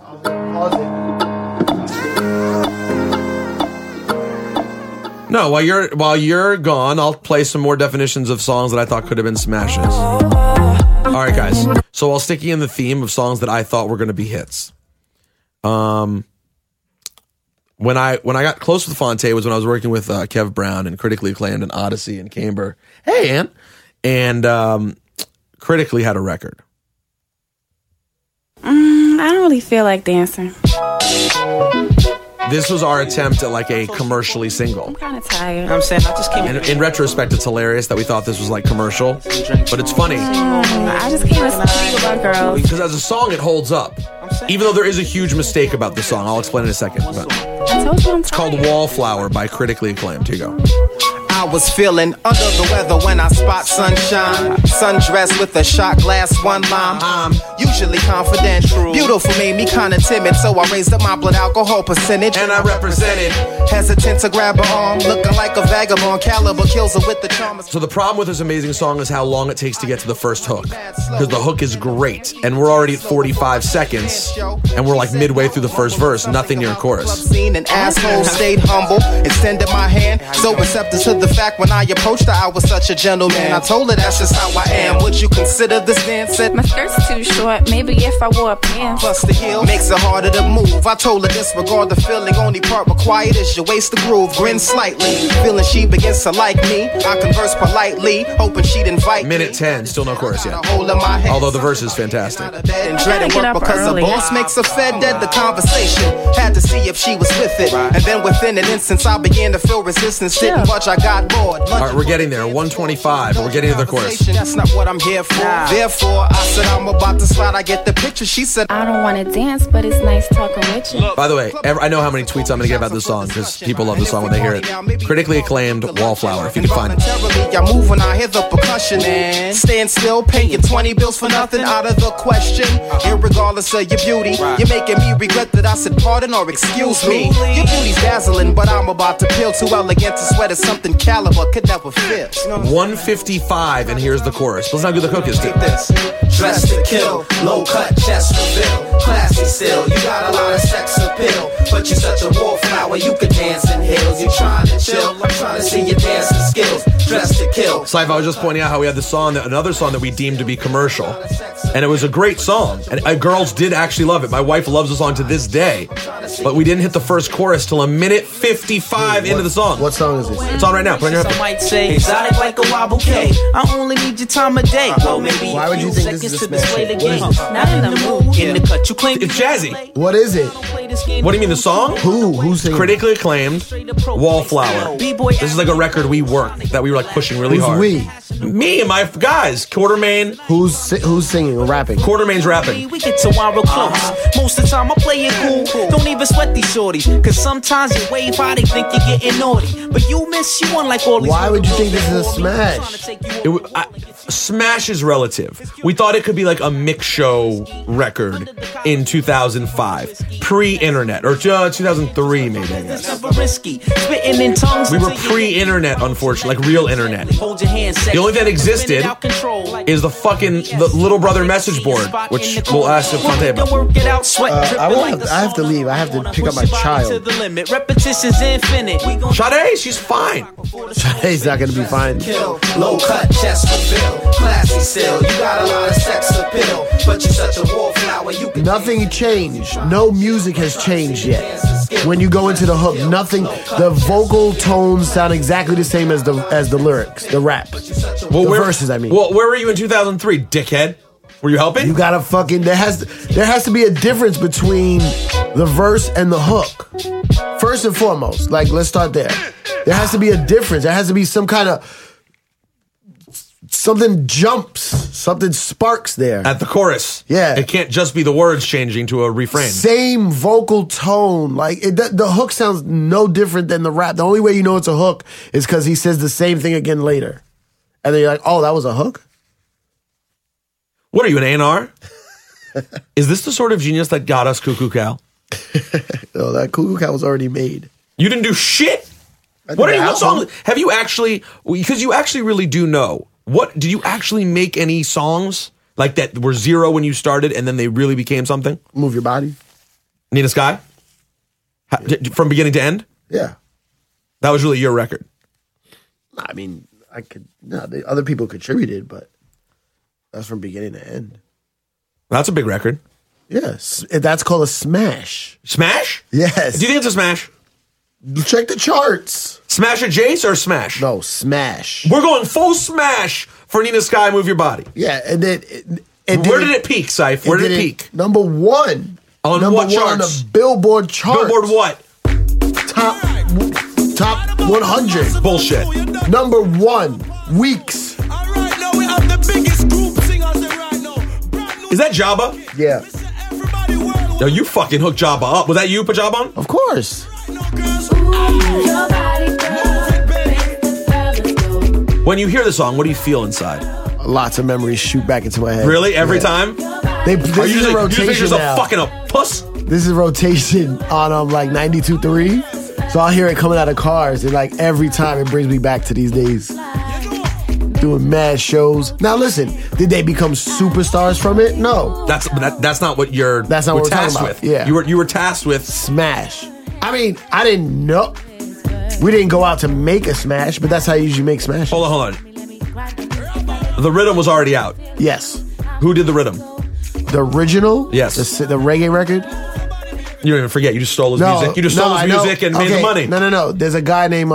Speaker 1: No, while you're gone, I'll play some more definitions of songs that I thought could have been smashes. All right, guys. So while sticking in the theme of songs that I thought were going to be hits, when I got close with Fonte was when I was working with Kev Brown and Critically Acclaimed and Odyssey and Camber. Hey, Ann. And Critically had a record.
Speaker 8: I don't really feel like dancing.
Speaker 1: This was our attempt at like a commercially single.
Speaker 8: I'm kind of tired.
Speaker 9: I'm saying I just came
Speaker 1: And in retrospect, it's hilarious that we thought this was like commercial, but it's funny.
Speaker 8: I just came to speak about girls.
Speaker 1: Because as a song, it holds up. Even though there is a huge mistake about the song. I'll explain in a second. But
Speaker 8: I told you I'm
Speaker 1: it's called Wallflower by Critically Acclaimed. Here you go.
Speaker 5: I was feeling under the weather when I spot sunshine. Sundressed with a shot glass, 1 lime. I'm usually confident. Beautiful made me kinda timid, so I raised up my blood alcohol percentage.
Speaker 1: And I represented.
Speaker 5: Hesitant to grab her arm, looking like a vagabond. Caliber kills her with the charm.
Speaker 1: So the problem with this amazing song is how long it takes to get to the first hook. Because the hook is great, and we're already at 45 seconds, and we're like midway through the first verse, nothing near a chorus.
Speaker 5: Seen an asshole, stayed humble, extended my hand, so receptive to the fact when I approached her, I was such a gentleman. I told her that's just how I am. Would you consider this dance? Said
Speaker 8: My skirt's too short. Maybe if I wore pants.
Speaker 5: plus the heel makes it harder to move. I told her disregard the feeling. Only part required is your waist to groove. Grin slightly, feeling she begins to like me. I converse politely, hoping she'd invite
Speaker 1: Minute
Speaker 5: me.
Speaker 1: 10, still no chorus yet.
Speaker 5: Hole in my head.
Speaker 1: Although the verse is fantastic.
Speaker 5: And dreading
Speaker 8: get
Speaker 5: work
Speaker 8: up
Speaker 5: because
Speaker 8: early.
Speaker 5: the boss makes her fed dead. The conversation had to see if she was with it. And then within an instance, I began to feel resistance. Didn't budge, I got bored.
Speaker 1: All right, we're getting there. 125. We're getting to the chorus.
Speaker 5: That's not what I'm here for. Therefore, I said I'm about to slide. I get the picture. She said
Speaker 8: I don't want to dance, but it's nice talking with you.
Speaker 1: By the way, I know how many tweets I'm going to get about this song because people love this song when they hear it. Critically Acclaimed Wallflower, if you can find it.
Speaker 5: I move when I hear the percussion and stand still, paying 20 bills for nothing out of the question. Irregardless of your beauty, you're making me regret that I said pardon or excuse me. Your beauty's dazzling, but I'm about to peel. Too elegant to sweat at something caliber could never fit.
Speaker 1: 155, and here's the chorus. Let's not do the hook is too.
Speaker 10: Dressed to kill, low cut chest reveal, classy still. You got a lot of sex appeal, but you're such a wallflower. You can dance in heels. You trying to chill? I'm trying to see your dancing skills. Dressed to kill.
Speaker 1: Saif, I was just pointing out how we had the song, another song that we deemed to be commercial, and it was a great song, and girls did actually love it. My wife loves the song to this day, but we didn't hit the first chorus till a minute 55 into the song.
Speaker 2: What song is this?
Speaker 1: It's on right now. Put it on your
Speaker 9: Some
Speaker 1: headphones.
Speaker 9: might say exotic like a wobble cake. I only need your time of day. Well, maybe
Speaker 2: Why would you think this is a
Speaker 9: to display
Speaker 2: smash
Speaker 9: the
Speaker 2: hit?
Speaker 9: game.
Speaker 2: What is
Speaker 8: Not in the mood.
Speaker 9: In the cut, you claim
Speaker 1: It's jazzy.
Speaker 2: What is it?
Speaker 1: What do you mean, the song?
Speaker 2: Who's singing?
Speaker 1: Critically Acclaimed Wallflower. This is like a record we worked, that we were like pushing really
Speaker 2: Who's
Speaker 1: hard.
Speaker 2: we?
Speaker 1: Me and my guys. Quartermain.
Speaker 2: Who's singing or rapping?
Speaker 1: Quartermain's rapping.
Speaker 9: We get to one real close. Most of the time I play it cool. Don't even sweat these shorties. Cause sometimes you wave high, they think you're getting naughty. But you miss you on like all these.
Speaker 2: Why would you think this is a smash?
Speaker 1: Smash is relative. We thought it could be like a mix show record in 2005, pre-internet, or 2003 maybe, I guess.
Speaker 9: Risky. Spitting in tongues.
Speaker 1: We were pre-internet, unfortunately, like real internet.
Speaker 9: Hold your hand,
Speaker 1: The only thing that existed is the little brother message board, which we'll ask Fonte about.
Speaker 2: I have to leave. I have to pick up my child.
Speaker 9: Repetitions infinite.
Speaker 1: Sade, she's fine.
Speaker 2: Sade's not gonna be fine.
Speaker 10: Low cut chest reveal, classy still. You got a lot of sex appeal, but you're such a wallflower. You can
Speaker 2: Nothing changed. No music has changed yet. When you go into the hook, nothing. The vocal tones sound exactly the same as the lyrics, the rap, the verses. I mean,
Speaker 1: Well, where were you in 2003, dickhead? Were you helping?
Speaker 2: You gotta fucking there has to be a difference between the verse and the hook. First and foremost, like let's start there. There has to be a difference. There has to be some kind of something jumps, something sparks there.
Speaker 1: At the chorus.
Speaker 2: Yeah.
Speaker 1: It can't just be the words changing to a refrain.
Speaker 2: Same vocal tone. Like the hook sounds no different than the rap. The only way you know it's a hook is because he says the same thing again later. And then you're like, oh, that was a hook?
Speaker 1: What are you, an A&R? Is this the sort of genius that got us Cuckoo Cal?
Speaker 2: No, that Cuckoo Cal was already made.
Speaker 1: You didn't do shit? What songs? Have you actually, because you actually really do know, did you actually make any songs like that were zero when you started and then they really became something?
Speaker 2: Move Your Body.
Speaker 1: Nina Sky? From beginning to end?
Speaker 2: Yeah.
Speaker 1: That was really your record.
Speaker 2: I mean, the other people contributed, but that's from beginning to end.
Speaker 1: That's a big record.
Speaker 2: Yes. That's called a smash.
Speaker 1: Smash?
Speaker 2: Yes.
Speaker 1: Do you think it's a smash?
Speaker 2: Check the charts.
Speaker 1: Smash a Jace or smash?
Speaker 2: No, smash.
Speaker 1: We're going full smash for Nina Sky, Move Your Body.
Speaker 2: Yeah, and then
Speaker 1: where did it peak, Syph? Where did it peak?
Speaker 2: Number one.
Speaker 1: On
Speaker 2: number
Speaker 1: what
Speaker 2: one
Speaker 1: charts?
Speaker 2: on the Billboard chart.
Speaker 1: Billboard what?
Speaker 2: Top 100.
Speaker 1: Bullshit.
Speaker 2: Number one. Weeks.
Speaker 1: Is that Jabba?
Speaker 2: Yeah.
Speaker 1: No, you fucking hooked Jabba up. Was that you, Pajabon?
Speaker 2: Of course.
Speaker 1: When you hear the song, what do you feel inside?
Speaker 2: Lots of memories shoot back into my head.
Speaker 1: Really? Every time?
Speaker 2: This
Speaker 1: Are you
Speaker 2: is a
Speaker 1: just
Speaker 2: rotation
Speaker 1: think yourself
Speaker 2: now.
Speaker 1: fucking a puss?
Speaker 2: This is rotation on like 92.3. So I'll hear it coming out of cars, and like every time it brings me back to these days. Doing mad shows. Now listen, did they become superstars from it? No.
Speaker 1: That's not what you're
Speaker 2: That's not what we're
Speaker 1: tasked
Speaker 2: talking about.
Speaker 1: with.
Speaker 2: Yeah.
Speaker 1: You were tasked with
Speaker 2: Smash. I mean, I didn't know. We didn't go out to make a smash, but that's how you usually make smash.
Speaker 1: Hold on. The rhythm was already out.
Speaker 2: Yes.
Speaker 1: Who did the rhythm?
Speaker 2: The original?
Speaker 1: Yes.
Speaker 2: The reggae record?
Speaker 1: You don't even forget. You just stole his music. You just stole his music and made the money.
Speaker 2: No. There's a guy named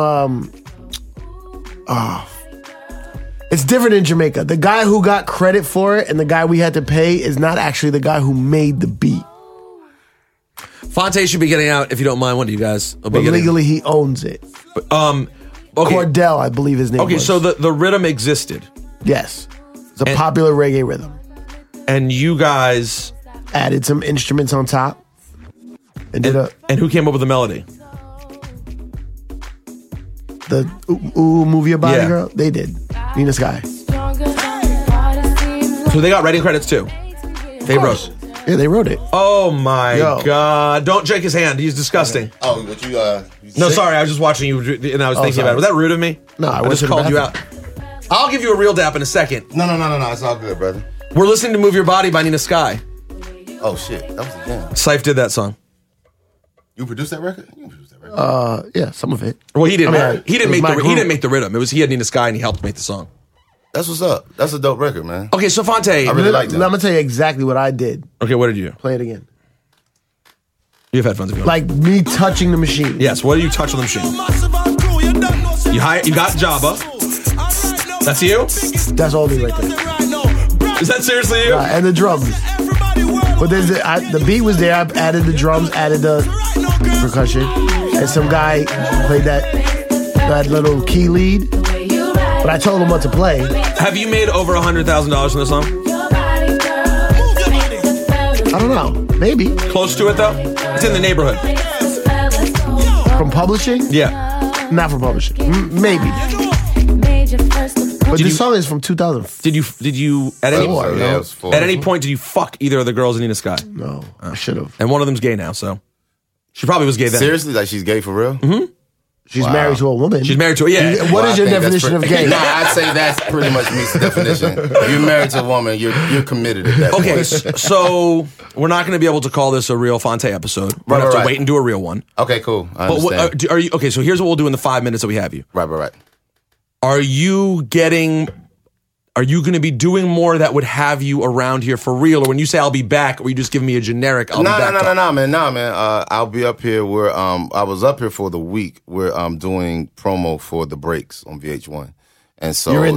Speaker 2: it's different in Jamaica. The guy who got credit for it and the guy we had to pay is not actually the guy who made the beat.
Speaker 1: Fonte should be getting out if you don't mind. When do you guys?
Speaker 2: But legally he owns it.
Speaker 1: Okay.
Speaker 2: Cordell, I believe his name was.
Speaker 1: Okay, so the rhythm existed.
Speaker 2: Yes. It's a popular reggae rhythm.
Speaker 1: And you guys
Speaker 2: added some instruments on top. And
Speaker 1: who came up with the melody?
Speaker 2: The Ooh Move Your Body
Speaker 1: Yeah.
Speaker 2: girl? They did. Nina Sky.
Speaker 1: So they got writing credits too. They wrote.
Speaker 2: Yeah, they wrote it.
Speaker 1: Oh my
Speaker 2: Yo.
Speaker 1: God! Don't shake his hand. He's disgusting.
Speaker 11: Oh, what you
Speaker 1: No,
Speaker 11: sick?
Speaker 1: sorry. I was just watching you and I was thinking
Speaker 2: sorry.
Speaker 1: about it. Was that rude of me?
Speaker 2: No, I
Speaker 1: I
Speaker 2: went
Speaker 1: just
Speaker 2: to the
Speaker 1: called you out.
Speaker 2: bathroom.
Speaker 1: I'll give you a real dap in a second.
Speaker 11: No. It's all good, brother.
Speaker 1: We're listening to "Move Your Body" by Nina Sky.
Speaker 11: Oh shit, that was a jam.
Speaker 1: Syph did that song.
Speaker 11: You produced that record? You produced that record.
Speaker 2: Yeah, some of it.
Speaker 1: Well, he didn't.
Speaker 2: I mean,
Speaker 1: he
Speaker 2: it
Speaker 1: didn't
Speaker 2: was
Speaker 1: make
Speaker 2: my
Speaker 1: the. He
Speaker 2: group.
Speaker 1: didn't make the rhythm. It was he had Nina Sky and he helped make the song.
Speaker 11: That's what's up. That's a dope record, man.
Speaker 1: Okay, so Fonte.
Speaker 11: I really like
Speaker 2: I'm
Speaker 11: that.
Speaker 2: gonna tell you exactly what I did.
Speaker 1: Okay, what did you do?
Speaker 2: Play it again.
Speaker 1: You have headphones if you want.
Speaker 2: Like me touching the machine.
Speaker 1: Yes. What do you touch on the machine? You got Jabba. That's you.
Speaker 2: That's all me right there.
Speaker 1: Is that seriously you?
Speaker 2: And the drums. But there's the beat was there. I added the drums, added the percussion, and some guy played that little key lead. But I told him what to play.
Speaker 1: Have you made over $100,000 from this song?
Speaker 2: I don't know. Maybe.
Speaker 1: Close to it though. It's in the neighborhood.
Speaker 2: From publishing?
Speaker 1: Yeah.
Speaker 2: Not from publishing. Maybe. But this song is from 2004.
Speaker 1: Did you at any
Speaker 11: it was four.
Speaker 1: at any point did you fuck either of the girls in Nina Sky?
Speaker 2: No, I should have.
Speaker 1: And one of them's gay now, so she probably was gay then.
Speaker 11: Seriously, like she's gay for real?
Speaker 1: Mm-hmm.
Speaker 2: She's married to a woman.
Speaker 1: She's married to a
Speaker 2: What is your definition of gay?
Speaker 11: Nah, I'd say that's pretty much meets the definition. You're married to a woman, you're committed at that
Speaker 1: Okay,
Speaker 11: point.
Speaker 1: so we're not going to be able to call this a real Fonte episode. We're going to have to wait and do a real one.
Speaker 11: Okay, cool. I
Speaker 1: But
Speaker 11: understand.
Speaker 1: are you okay? So here's what we'll do in the 5 minutes that we have you.
Speaker 11: Right.
Speaker 1: Are you going to be doing more that would have you around here for real? Or when you say I'll be back, or you just give me a generic I'll be back?
Speaker 11: No, man. I'll be up here where I was up here for the week where I'm doing promo for The Breaks on VH1. And so
Speaker 2: You're in that?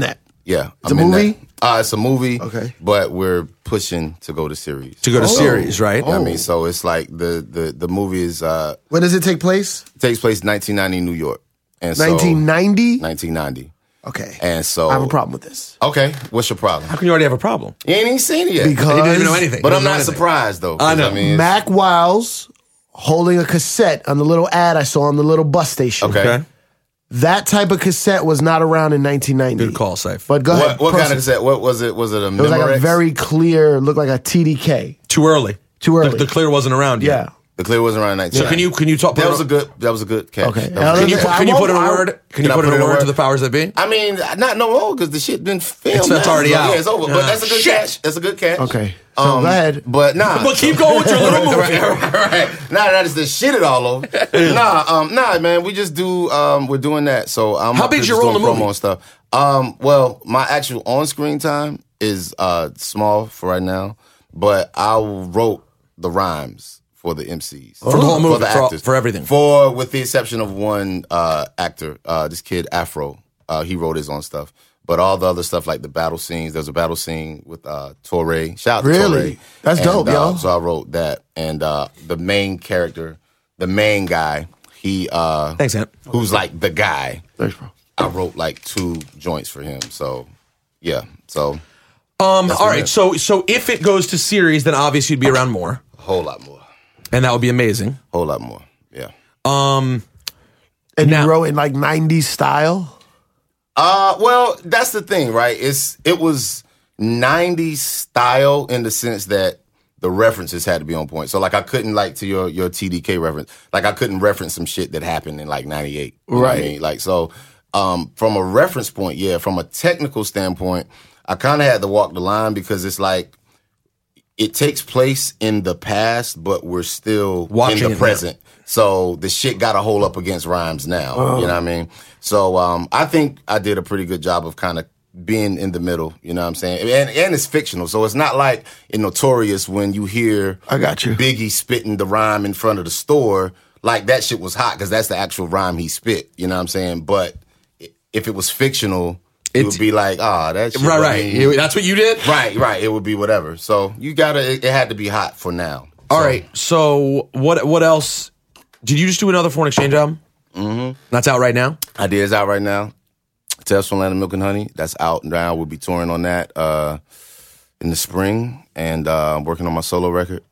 Speaker 11: Yeah.
Speaker 2: It's a movie?
Speaker 11: It's a movie.
Speaker 2: Okay.
Speaker 11: But we're pushing to go to series.
Speaker 1: To go to series, right?
Speaker 11: I mean, so it's like the movie is
Speaker 2: When does it take place?
Speaker 11: takes place in 1990 New York. And so
Speaker 2: 1990?
Speaker 11: 1990.
Speaker 2: Okay.
Speaker 11: And so
Speaker 2: I have a problem with this.
Speaker 11: Okay, what's your problem?
Speaker 1: How can you already have a problem?
Speaker 11: You ain't even seen it yet.
Speaker 2: Because
Speaker 1: He didn't even know anything.
Speaker 11: But
Speaker 1: He
Speaker 11: I'm
Speaker 1: doesn't know
Speaker 11: not
Speaker 1: anything.
Speaker 11: surprised though. 'cause,
Speaker 1: I know.
Speaker 11: I mean,
Speaker 2: Mac Wiles holding a cassette on the little ad I saw on the little bus station.
Speaker 11: okay.
Speaker 2: That type of cassette was not around in 1990.
Speaker 1: Good call, Saif.
Speaker 2: But go ahead.
Speaker 11: What kind of
Speaker 2: proceed.
Speaker 11: cassette? What was it? Was it a
Speaker 2: It was like a
Speaker 11: Memorex?
Speaker 2: very clear, looked like a TDK.
Speaker 1: Too early.
Speaker 2: Too early.
Speaker 1: The clear wasn't around yet.
Speaker 2: Yeah.
Speaker 11: The clear wasn't around 1990.
Speaker 1: So can you talk?
Speaker 11: That was a good catch.
Speaker 2: Okay.
Speaker 11: That was a
Speaker 2: Can
Speaker 11: good
Speaker 2: you-
Speaker 11: catch.
Speaker 1: Can you put in a
Speaker 2: I won't-
Speaker 1: word? Can you
Speaker 11: Can I
Speaker 1: put in
Speaker 11: put in
Speaker 1: a
Speaker 11: a
Speaker 1: word to
Speaker 11: word?
Speaker 1: the powers that be?
Speaker 11: I mean, not no more because the shit been filmed.
Speaker 1: That's
Speaker 11: now.
Speaker 1: already
Speaker 11: So,
Speaker 1: out.
Speaker 11: Yeah, it's over. But that's a good
Speaker 1: Shit.
Speaker 11: catch. That's a good catch.
Speaker 2: Okay. So go ahead.
Speaker 11: But nah.
Speaker 1: But keep going with your little movie.
Speaker 11: right. Nah, that is the shit it all over. Nah, man. We just do. We're doing that. So I'm.
Speaker 1: How
Speaker 11: up
Speaker 1: big's
Speaker 11: here
Speaker 1: your
Speaker 11: just
Speaker 1: role in
Speaker 11: doing
Speaker 1: the movie?
Speaker 11: promo and stuff. Well, my actual on-screen time is small for right now, but I wrote the rhymes for the MCs
Speaker 1: For the whole movie,
Speaker 11: the
Speaker 1: for
Speaker 11: actors,
Speaker 1: everything.
Speaker 11: with the exception of one actor, this kid Afro. He wrote his own stuff. But all the other stuff, like the battle scenes, there's a battle scene with Torre. Shout out to
Speaker 2: Really?
Speaker 11: Torre.
Speaker 2: That's dope, yo.
Speaker 11: So I wrote that. And the main character, the main guy, he
Speaker 1: Thanks, Ant.
Speaker 11: who's like the guy.
Speaker 2: Thanks, bro.
Speaker 11: I wrote like 2 joints for him. So yeah. So
Speaker 1: All
Speaker 11: what
Speaker 1: right.
Speaker 11: it is.
Speaker 1: So if it goes to series, then obviously you'd be around more,
Speaker 11: a whole lot more.
Speaker 1: and that would be amazing.
Speaker 11: Whole lot more. Yeah.
Speaker 2: And
Speaker 1: Now-
Speaker 2: you wrote in like 90s style?
Speaker 11: Well, that's the thing, right? It was 90s style in the sense that the references had to be on point. So like I couldn't, like, to your TDK reference, like I couldn't reference some shit that happened in like 98. You know what I mean? Like, so from a reference point, yeah, from a technical standpoint, I kind of had to walk the line because it's like it takes place in the past, but we're still
Speaker 1: Watching
Speaker 11: in
Speaker 1: it
Speaker 11: the
Speaker 1: now.
Speaker 11: present. So the shit got to hold up against rhymes now. You know what I mean? So I think I did a pretty good job of kind of being in the middle. You know what I'm saying? And it's fictional, so it's not like in Notorious when you hear
Speaker 2: I got you.
Speaker 11: Biggie spitting the rhyme in front of the store. Like that shit was hot because that's the actual rhyme he spit. You know what I'm saying? But if it was fictional, it would be like, that shit.
Speaker 1: Right. That's what you did.
Speaker 11: Right. It would be whatever. So you gotta. It had to be hot for now.
Speaker 1: All right. So what else? Did you just do another Foreign Exchange album? Mm-hmm. That's out right now.
Speaker 11: I did. It's out right now. Tales from Land of Milk and Honey. That's out now. We'll be touring on that in the spring, and I'm working on my solo record.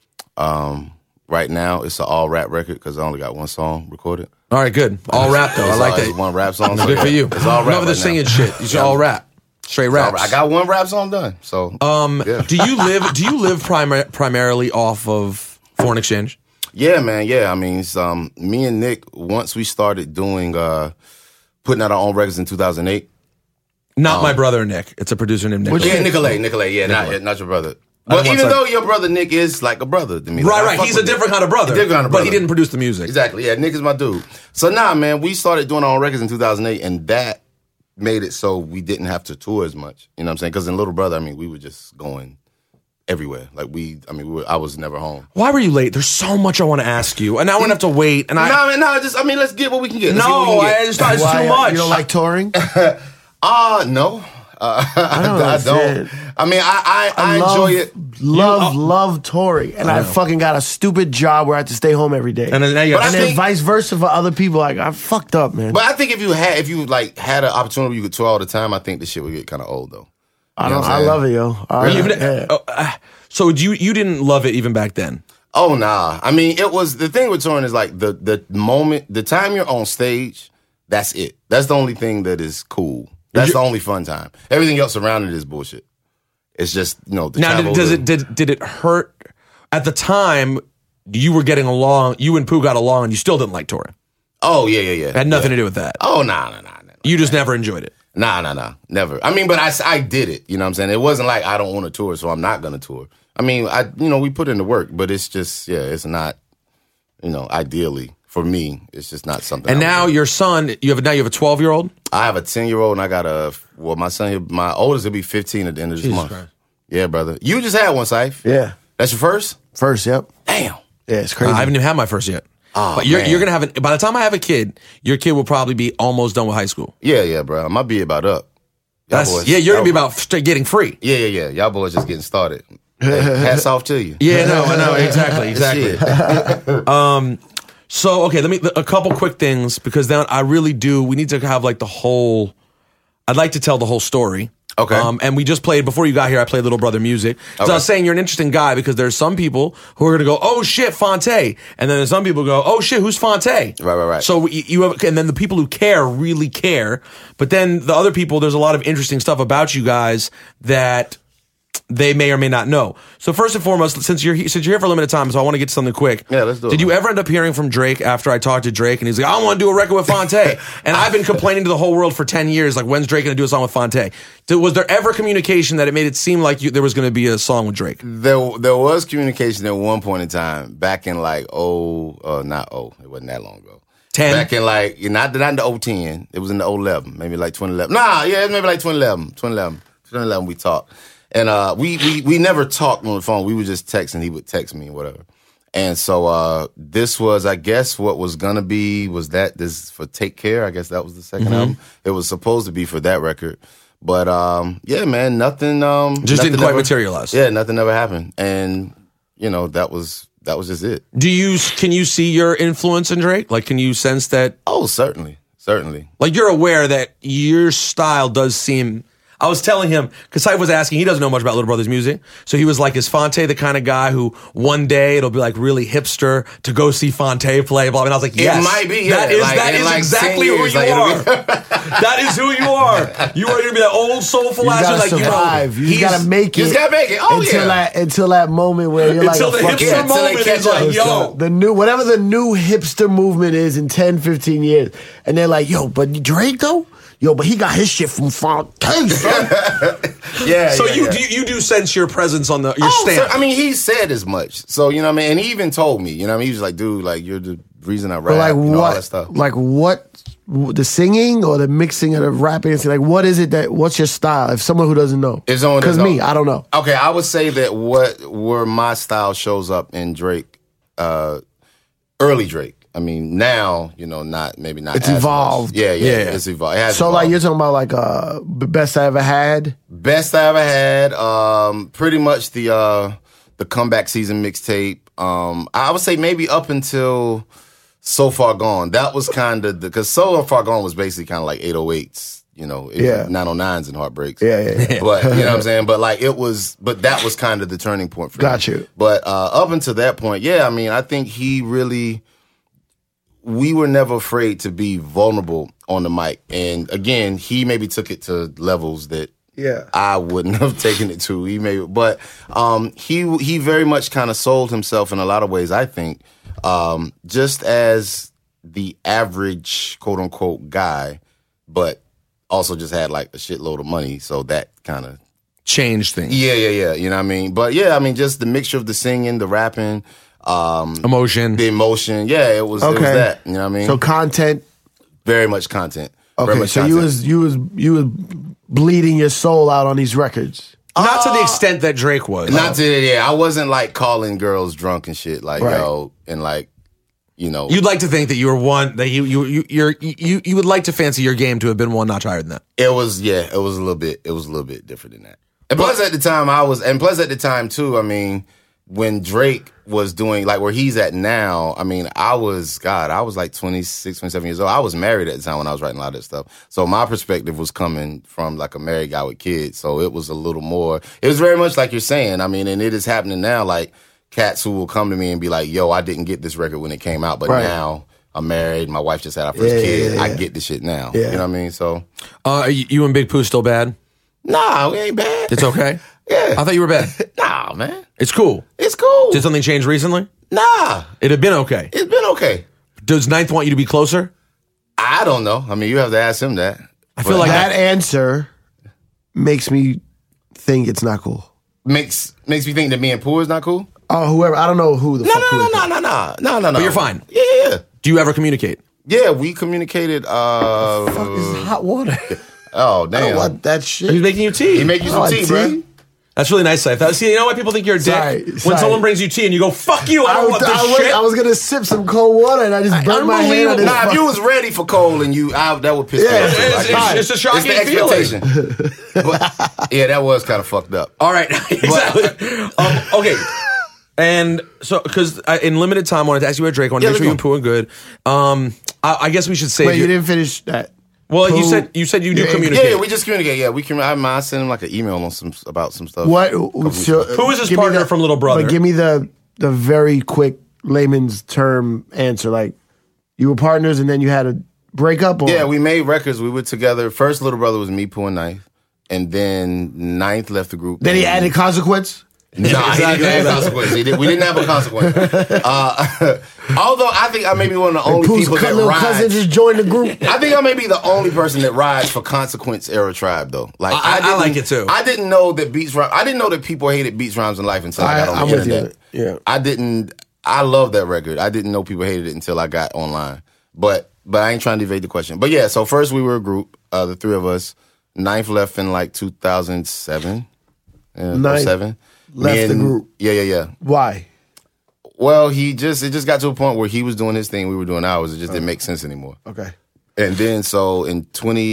Speaker 11: Right now, it's an all rap record because I only got one song recorded.
Speaker 1: All right, good. All rap though. I like
Speaker 11: It's
Speaker 1: that.
Speaker 11: one rap song.
Speaker 1: Good for you.
Speaker 11: It's all rap.
Speaker 1: None of the
Speaker 11: right
Speaker 1: singing
Speaker 11: now.
Speaker 1: shit. It's all rap. Straight rap.
Speaker 11: I got one rap song done. So yeah.
Speaker 1: Do you live primarily off of Foreign Exchange?
Speaker 11: Yeah, man. Yeah, I mean, it's, me and Nick, once we started doing, putting out our own records in 2008.
Speaker 1: Not my brother Nick. It's a producer named Nick.
Speaker 11: Yeah, Nicolay. Yeah, not your brother. But even though your brother Nick is like a brother to me. Like, I
Speaker 1: Right.
Speaker 11: fuck
Speaker 1: He's a
Speaker 11: with Nick.
Speaker 1: different kind of brother.
Speaker 11: Different kind of brother.
Speaker 1: But he didn't produce the music.
Speaker 11: Exactly. Yeah, Nick is my dude. So man, we started doing our own records in 2008, and that made it so we didn't have to tour as much. You know what I'm saying? Because in Little Brother, I mean, we were just going everywhere. Like I was never home.
Speaker 1: Why were you late? There's so much I want to ask you, and now we're gonna have to wait. And
Speaker 11: let's get what we can get. Let's get what we
Speaker 1: no,
Speaker 11: can get.
Speaker 1: I just thought it's
Speaker 2: Why,
Speaker 1: too much.
Speaker 2: You don't like touring?
Speaker 11: No. I don't. I mean, I enjoy it.
Speaker 2: Love touring. And I fucking got a stupid job where I have to stay home every day.
Speaker 1: And then now you
Speaker 11: But
Speaker 1: have
Speaker 11: I
Speaker 2: And then
Speaker 11: think-
Speaker 2: vice versa for other people. Like, I'm fucked up, man.
Speaker 11: But I think if you had an opportunity where you could tour all the time, I think the shit would get kind of old though.
Speaker 2: I
Speaker 11: know
Speaker 2: don't.
Speaker 11: what I'm
Speaker 2: I
Speaker 11: saying?
Speaker 2: love it, yo.
Speaker 1: Even- so you didn't love it even back then?
Speaker 11: Oh nah. I mean, it was the thing with touring is like the moment, the time you're on stage, that's it. That's the only thing that is cool. That's the only fun time. Everything else around it is bullshit. It's just the
Speaker 1: Now,
Speaker 11: travel.
Speaker 1: did it hurt at the time? You were getting along. You and Pooh got along, and you still didn't like touring.
Speaker 11: Oh yeah.
Speaker 1: It had nothing to do with that.
Speaker 11: Oh nah.
Speaker 1: You just never enjoyed it.
Speaker 11: Nah, never. I mean, but I did it. You know what I'm saying? It wasn't like I don't want to tour, so I'm not gonna tour. I mean, we put in the work, but it's just it's not. Ideally for me, it's just not something.
Speaker 1: And
Speaker 11: I would
Speaker 1: now
Speaker 11: do.
Speaker 1: your son, you have a 12-year-old.
Speaker 11: I have a 10-year-old, and I got my son, my oldest will be 15 at the end of this
Speaker 1: Jesus
Speaker 11: month.
Speaker 1: Christ.
Speaker 11: Yeah, brother. You just had one, Saif.
Speaker 2: Yeah.
Speaker 11: That's your first?
Speaker 2: First, yep.
Speaker 11: Damn.
Speaker 2: Yeah, it's crazy.
Speaker 1: I haven't even had my first yet.
Speaker 11: Oh,
Speaker 1: but you're
Speaker 11: man.
Speaker 1: gonna have by the time I have a kid, your kid will probably be almost done with high school.
Speaker 11: Yeah, bro. I might be about up.
Speaker 1: You're gonna be about getting free.
Speaker 11: Yeah. Y'all boys just getting started. Hey, hats off to you.
Speaker 1: Yeah, no, exactly. So okay, a couple quick things because then I really do. We need to have like the whole. I'd like to tell the whole story.
Speaker 11: Okay.
Speaker 1: And we just played, before you got here, I played Little Brother music. So I was saying you're an interesting guy because there's some people who are going to go, oh shit, Fonte. And then there's some people who go, oh shit, who's Fonte?
Speaker 11: Right.
Speaker 1: So you have, and then the people who care really care. But then the other people, there's a lot of interesting stuff about you guys that they may or may not know. So first and foremost, since you're here for a limited time, so I want to get to something quick.
Speaker 11: Yeah, let's do it.
Speaker 1: Did you ever end up hearing from Drake after I talked to Drake and he's like, I want to do a record with Fonte? And I've been complaining to the whole world for 10 years, like, when's Drake going to do a song with Fonte? Was there ever communication that it made it seem like there was going to be a song with Drake?
Speaker 11: There was communication at one point in time, back in like, it wasn't that long ago.
Speaker 1: 10?
Speaker 11: Back in like, not in the 010, it was in the 011, maybe like 2011. It was maybe like 2011 we talked. And we never talked on the phone. We would just text, and he would text me, whatever. And so this was, I guess, what was gonna be this for Take Care. I guess that was the second album. It was supposed to be for that record, but yeah, man, nothing.
Speaker 1: Just didn't quite materialize.
Speaker 11: Yeah, nothing ever happened, and that was just it.
Speaker 1: Can you see your influence in Drake? Like, can you sense that?
Speaker 11: Oh, certainly.
Speaker 1: Like, you're aware that your style does seem. I was telling him, because Syph was asking, he doesn't know much about Little Brother's music. So he was like, is Fonte the kind of guy who one day it'll be like really hipster to go see Fonte play, blah, and I was like, yes.
Speaker 11: It might be, yeah.
Speaker 1: That is exactly who you are. That is who you are. You are going to be that old soulful ass.
Speaker 2: You gotta survive. You just gotta make it.
Speaker 11: You just gotta make it. Oh,
Speaker 2: Until that moment where you're
Speaker 1: until
Speaker 2: like,
Speaker 1: the hipster moment is like, yo.
Speaker 2: Whatever the new hipster movement is in 10, 15 years. And they're like, yo, but Drake though? Yo, but he got his shit from Fonte.
Speaker 11: Yeah.
Speaker 1: So you do sense your presence on your stamp.
Speaker 11: So, I mean, he said as much. So, you know what I mean? And he even told me, you know what I mean? He was like, dude, like, you're the reason I rap,
Speaker 2: like,
Speaker 11: all
Speaker 2: what,
Speaker 11: that stuff.
Speaker 2: Like what, the singing or the mixing of the rapping? Like, what is it what's your style? If someone who doesn't know. Because I don't know.
Speaker 11: Okay, I would say that where my style shows up in Drake, early Drake. I mean, now, maybe not.
Speaker 2: It's evolved.
Speaker 11: Yeah, it's evolved. It has
Speaker 2: so,
Speaker 11: evolved.
Speaker 2: like, you're talking about, like, best I ever had?
Speaker 11: Best I ever had. Pretty much the comeback season mixtape. I would say maybe up until So Far Gone. That was kind of because So Far Gone was basically kind of like 808s. 909s and heartbreaks.
Speaker 2: Yeah.
Speaker 11: But, you know what I'm saying? But, like, that was kind of the turning point for me.
Speaker 2: Got you.
Speaker 11: But up until that point, yeah, I mean, I think he really. We were never afraid to be vulnerable on the mic. And again, he maybe took it to levels that I wouldn't have taken it to. He very much kind of sold himself in a lot of ways, I think, just as the average quote unquote guy, but also just had like a shitload of money. So that kind of
Speaker 1: changed things.
Speaker 11: Yeah. You know what I mean? But yeah, I mean, just the mixture of the singing, the rapping,
Speaker 1: emotion.
Speaker 11: The emotion. Yeah, it was that. You know what I mean?
Speaker 2: So content.
Speaker 11: Very much content.
Speaker 2: Okay,
Speaker 11: much
Speaker 2: so
Speaker 11: content.
Speaker 2: you was bleeding your soul out on these records.
Speaker 1: Not to the extent that Drake was.
Speaker 11: I wasn't like calling girls drunk and shit, like, yo, and like,
Speaker 1: You'd like to think that you were one that you would like to fancy your game to have been one notch higher than that.
Speaker 11: It was a little bit different than that. And plus at the time too, I mean, when Drake was doing, like, where he's at now, I mean, I was like 26, 27 years old. I was married at the time when I was writing a lot of that stuff. So my perspective was coming from, like, a married guy with kids. So it was a little more, it was very much like you're saying. I mean, and it is happening now, like, cats who will come to me and be like, yo, I didn't get this record when it came out, but now I'm married. My wife just had our first kid. I get this shit now.
Speaker 2: Yeah.
Speaker 11: You know what I mean? So.
Speaker 1: You and Big Pooh still bad?
Speaker 11: Nah, we ain't bad.
Speaker 1: It's okay?
Speaker 11: Yeah.
Speaker 1: I thought you were bad.
Speaker 11: Nah, man.
Speaker 1: It's cool.
Speaker 11: It's cool.
Speaker 1: Did something change recently?
Speaker 11: Nah.
Speaker 1: It had been okay.
Speaker 11: It's been okay.
Speaker 1: Does Ninth want you to be closer?
Speaker 11: I don't know. I mean, you have to ask him that.
Speaker 1: I feel like
Speaker 2: that answer makes me think it's not cool.
Speaker 11: Makes me think that me and Pooh is not cool?
Speaker 2: Oh, whoever. I don't know who the fuck Pooh is.
Speaker 11: No.
Speaker 1: But you're fine.
Speaker 11: Yeah.
Speaker 1: Do you ever communicate?
Speaker 11: Yeah, we communicated.
Speaker 2: What the fuck is hot water?
Speaker 11: Oh, damn.
Speaker 2: I don't want that shit.
Speaker 1: He's making you tea.
Speaker 11: He make you some tea, bro.
Speaker 1: That's really nice, Saif. See, you know why people think you're a dick? When someone brings you tea and you go, fuck you, I don't want this shit.
Speaker 2: I was going to sip some cold water and I just burned my hand on this.
Speaker 11: Nah, if you was ready for cold and that would piss me off.
Speaker 1: It's a shocking
Speaker 11: feeling. But, yeah, that was kind of fucked up.
Speaker 1: All right, exactly. Okay. And so, because in limited time, I wanted to ask you about Drake. I want to make sure you and Pooh are good. I guess we should say...
Speaker 2: Wait, you didn't finish that.
Speaker 1: Well, you said you do communicate.
Speaker 11: Yeah, we just communicate. Yeah, I sent him like an email on about some stuff.
Speaker 2: What?
Speaker 1: Who is his partner from Little Brother?
Speaker 2: But give me the very quick layman's term answer. Like, you were partners and then you had a breakup? Or?
Speaker 11: Yeah, we made records. We were together. First Little Brother was me, Pooh, and Ninth. And then Ninth left the group.
Speaker 2: Then he added Consequence?
Speaker 11: Nah, he didn't have a consequence. We didn't have a consequence. Although I think I may be one of the only people that rides.
Speaker 2: Cousin just joined the group.
Speaker 11: I think I may be the only person that rides for Consequence era Tribe though. Like
Speaker 1: I like it too.
Speaker 11: I didn't know that Beats Rhymes. I didn't know that people hated Beats Rhymes in Life until I got on the internet.
Speaker 2: Yeah,
Speaker 11: I didn't. I love that record. I didn't know people hated it until I got online. But I ain't trying to evade the question. But yeah, so first we were a group, the three of us. Ninth left in like 2007.
Speaker 2: Ninth
Speaker 11: 07.
Speaker 2: Left the group.
Speaker 11: Yeah.
Speaker 2: Why?
Speaker 11: Well, it just got to a point where he was doing his thing, we were doing ours. It just didn't make sense anymore.
Speaker 2: Okay.
Speaker 11: And then, so in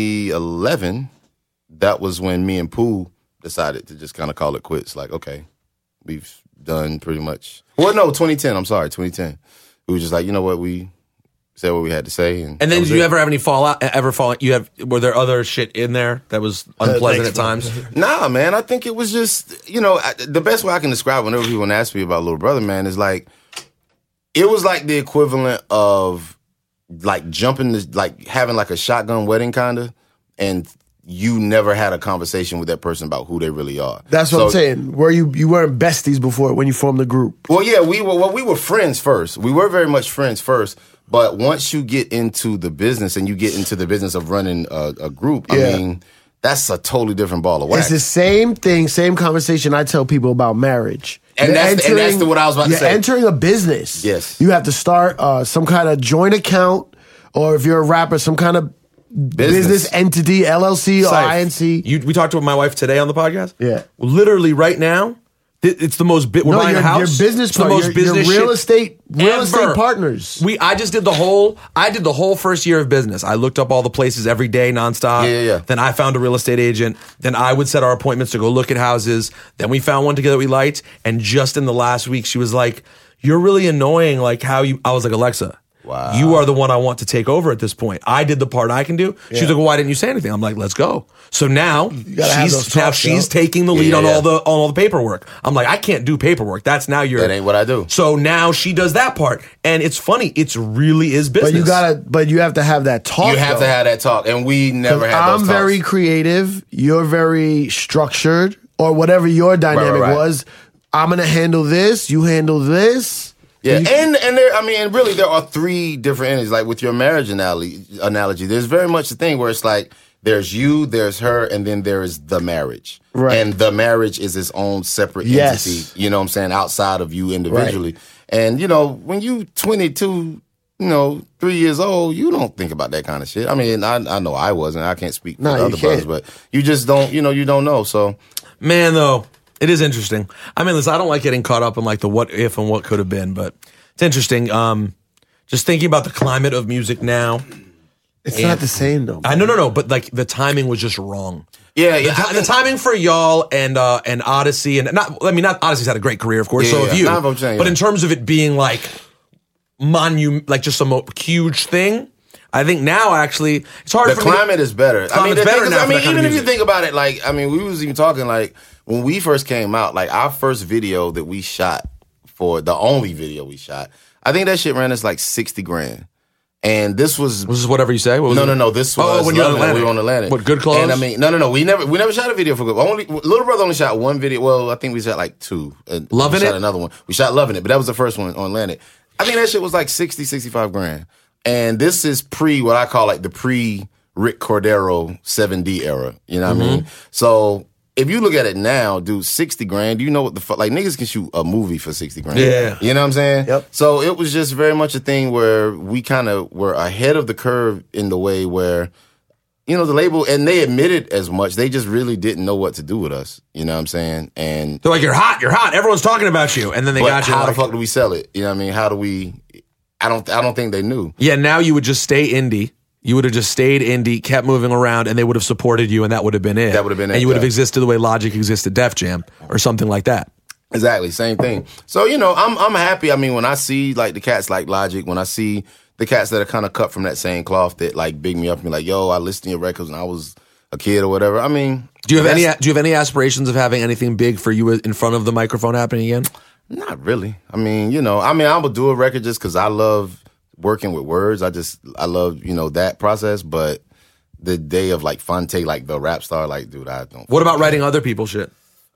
Speaker 11: 2011, that was when me and Pooh decided to just kind of call it quits. Like, okay, we've done pretty much. Well, no, 2010. I'm sorry, 2010. We were just like, you know what, we said what we had to say. And
Speaker 1: then did you ever have any fallout? Were there other shit in there that was unpleasant at times?
Speaker 11: Nah, man. I think it was just, the best way I can describe whenever people ask me about Little Brother, man, is like, it was like the equivalent of like jumping, like having like a shotgun wedding kind of, and you never had a conversation with that person about who they really are.
Speaker 2: That's what I'm saying. Were you weren't besties before when you formed the group?
Speaker 11: Well, yeah, we were friends first. We were very much friends first. But once you get into the business and you get into the business of running a group, I mean, that's a totally different ball of wax.
Speaker 2: It's the same thing, same conversation I tell people about marriage.
Speaker 11: And that's what I was about to say.
Speaker 2: You're entering a business.
Speaker 11: Yes.
Speaker 2: You have to start some kind of joint account, or if you're a rapper, some kind of business entity, LLC or INC.
Speaker 1: We talked to my wife today on the podcast.
Speaker 2: Yeah.
Speaker 1: Literally right now, it's the most. We're buying a house.
Speaker 2: Your business
Speaker 1: partner. The most business
Speaker 2: real estate
Speaker 1: ever.
Speaker 2: partners.
Speaker 1: I did the whole first year of business. I looked up all the places every day, nonstop.
Speaker 11: Yeah.
Speaker 1: Then I found a real estate agent. Then I would set our appointments to go look at houses. Then we found one together we liked. And just in the last week, she was like, "You're really annoying." Like how you. I was like, Alexa.
Speaker 11: Wow.
Speaker 1: You are the one I want to take over at this point. I did the part I can do. She's like, well, why didn't you say anything? I'm like, let's go. So now she's taking the lead on all the paperwork. I'm like, I can't do paperwork. That
Speaker 11: ain't what I do.
Speaker 1: So now she does that part. And it's funny. It really is business.
Speaker 2: But you have to have that talk.
Speaker 11: You have to have that talk. And we never had those talks.
Speaker 2: I'm very creative. You're very structured, or whatever your dynamic was. I'm going to handle this. You handle this.
Speaker 11: Yeah, and really there are three different entities. Like with your marriage analogy, there's very much a thing where it's like there's you, there's her, and then there is the marriage.
Speaker 2: Right.
Speaker 11: And the marriage is its own separate entity, you know what I'm saying, outside of you individually. Right. And, when you 22, 3 years old, you don't think about that kind of shit. I mean, I know I wasn't. I can't speak for the other brothers, but you just don't, you don't know. So,
Speaker 1: man, though. It is interesting. I mean, listen, I don't like getting caught up in like the what if and what could have been, but it's interesting. Just thinking about the climate of music now.
Speaker 2: It's not the same though.
Speaker 1: No. But like the timing was just wrong.
Speaker 11: Yeah.
Speaker 1: The timing for y'all and Odyssey and not Odyssey's had a great career, of course. So have you. But in terms of it being like like just some huge thing. I think now actually it's hard.
Speaker 11: The climate is better.
Speaker 1: Climate's better now.
Speaker 11: Even if you think about it, we was even talking like when we first came out, like our first video that we shot for the only video we shot, I think that shit ran us like $60,000. And this was
Speaker 1: this whatever you say?
Speaker 11: No. This was
Speaker 1: when you were on Atlantic.
Speaker 11: We were on Atlantic.
Speaker 1: What, Good Clothes?
Speaker 11: And no. We never shot a video for Good. Little Brother only shot one video. Well, I think we shot like two.
Speaker 1: Loving
Speaker 11: we
Speaker 1: It.
Speaker 11: Shot another one. We shot Loving It, but that was the first one on Atlantic. I think that shit was like $65,000. And this is what I call like the pre-Rick Cordero 7D era. You know what I mean? So if you look at it now, dude, $60,000, you know what the fuck? Like niggas can shoot a movie for $60,000.
Speaker 1: Yeah.
Speaker 11: You know what I'm saying?
Speaker 2: Yep.
Speaker 11: So it was just very much a thing where we kind of were ahead of the curve in the way where, the label, and they admitted as much. They just really didn't know what to do with us. You know what I'm saying? And
Speaker 1: they're like, you're hot. Everyone's talking about you. And then they got you.
Speaker 11: How the fuck do we sell it? You know what I mean? How do we? I don't think they knew.
Speaker 1: Yeah, now you would just stay indie. You would have just stayed indie, kept moving around, and they would have supported you, and that would have been it.
Speaker 11: That would have been it.
Speaker 1: And you would have existed the way Logic existed Def Jam or something like that.
Speaker 11: Exactly, same thing. So, I'm happy. I mean, when I see like the cats like Logic, when I see the cats that are kind of cut from that same cloth that like big me up and be like, yo, I listened to your records when I was a kid or whatever. I mean,
Speaker 1: do you have any aspirations of having anything big for you in front of the microphone happening again?
Speaker 11: Not really. I mean, I would do a record just because I love working with words. I love, that process. But the day of like Fonte, like the rap star, like, dude, I don't.
Speaker 1: What about writing other people's shit?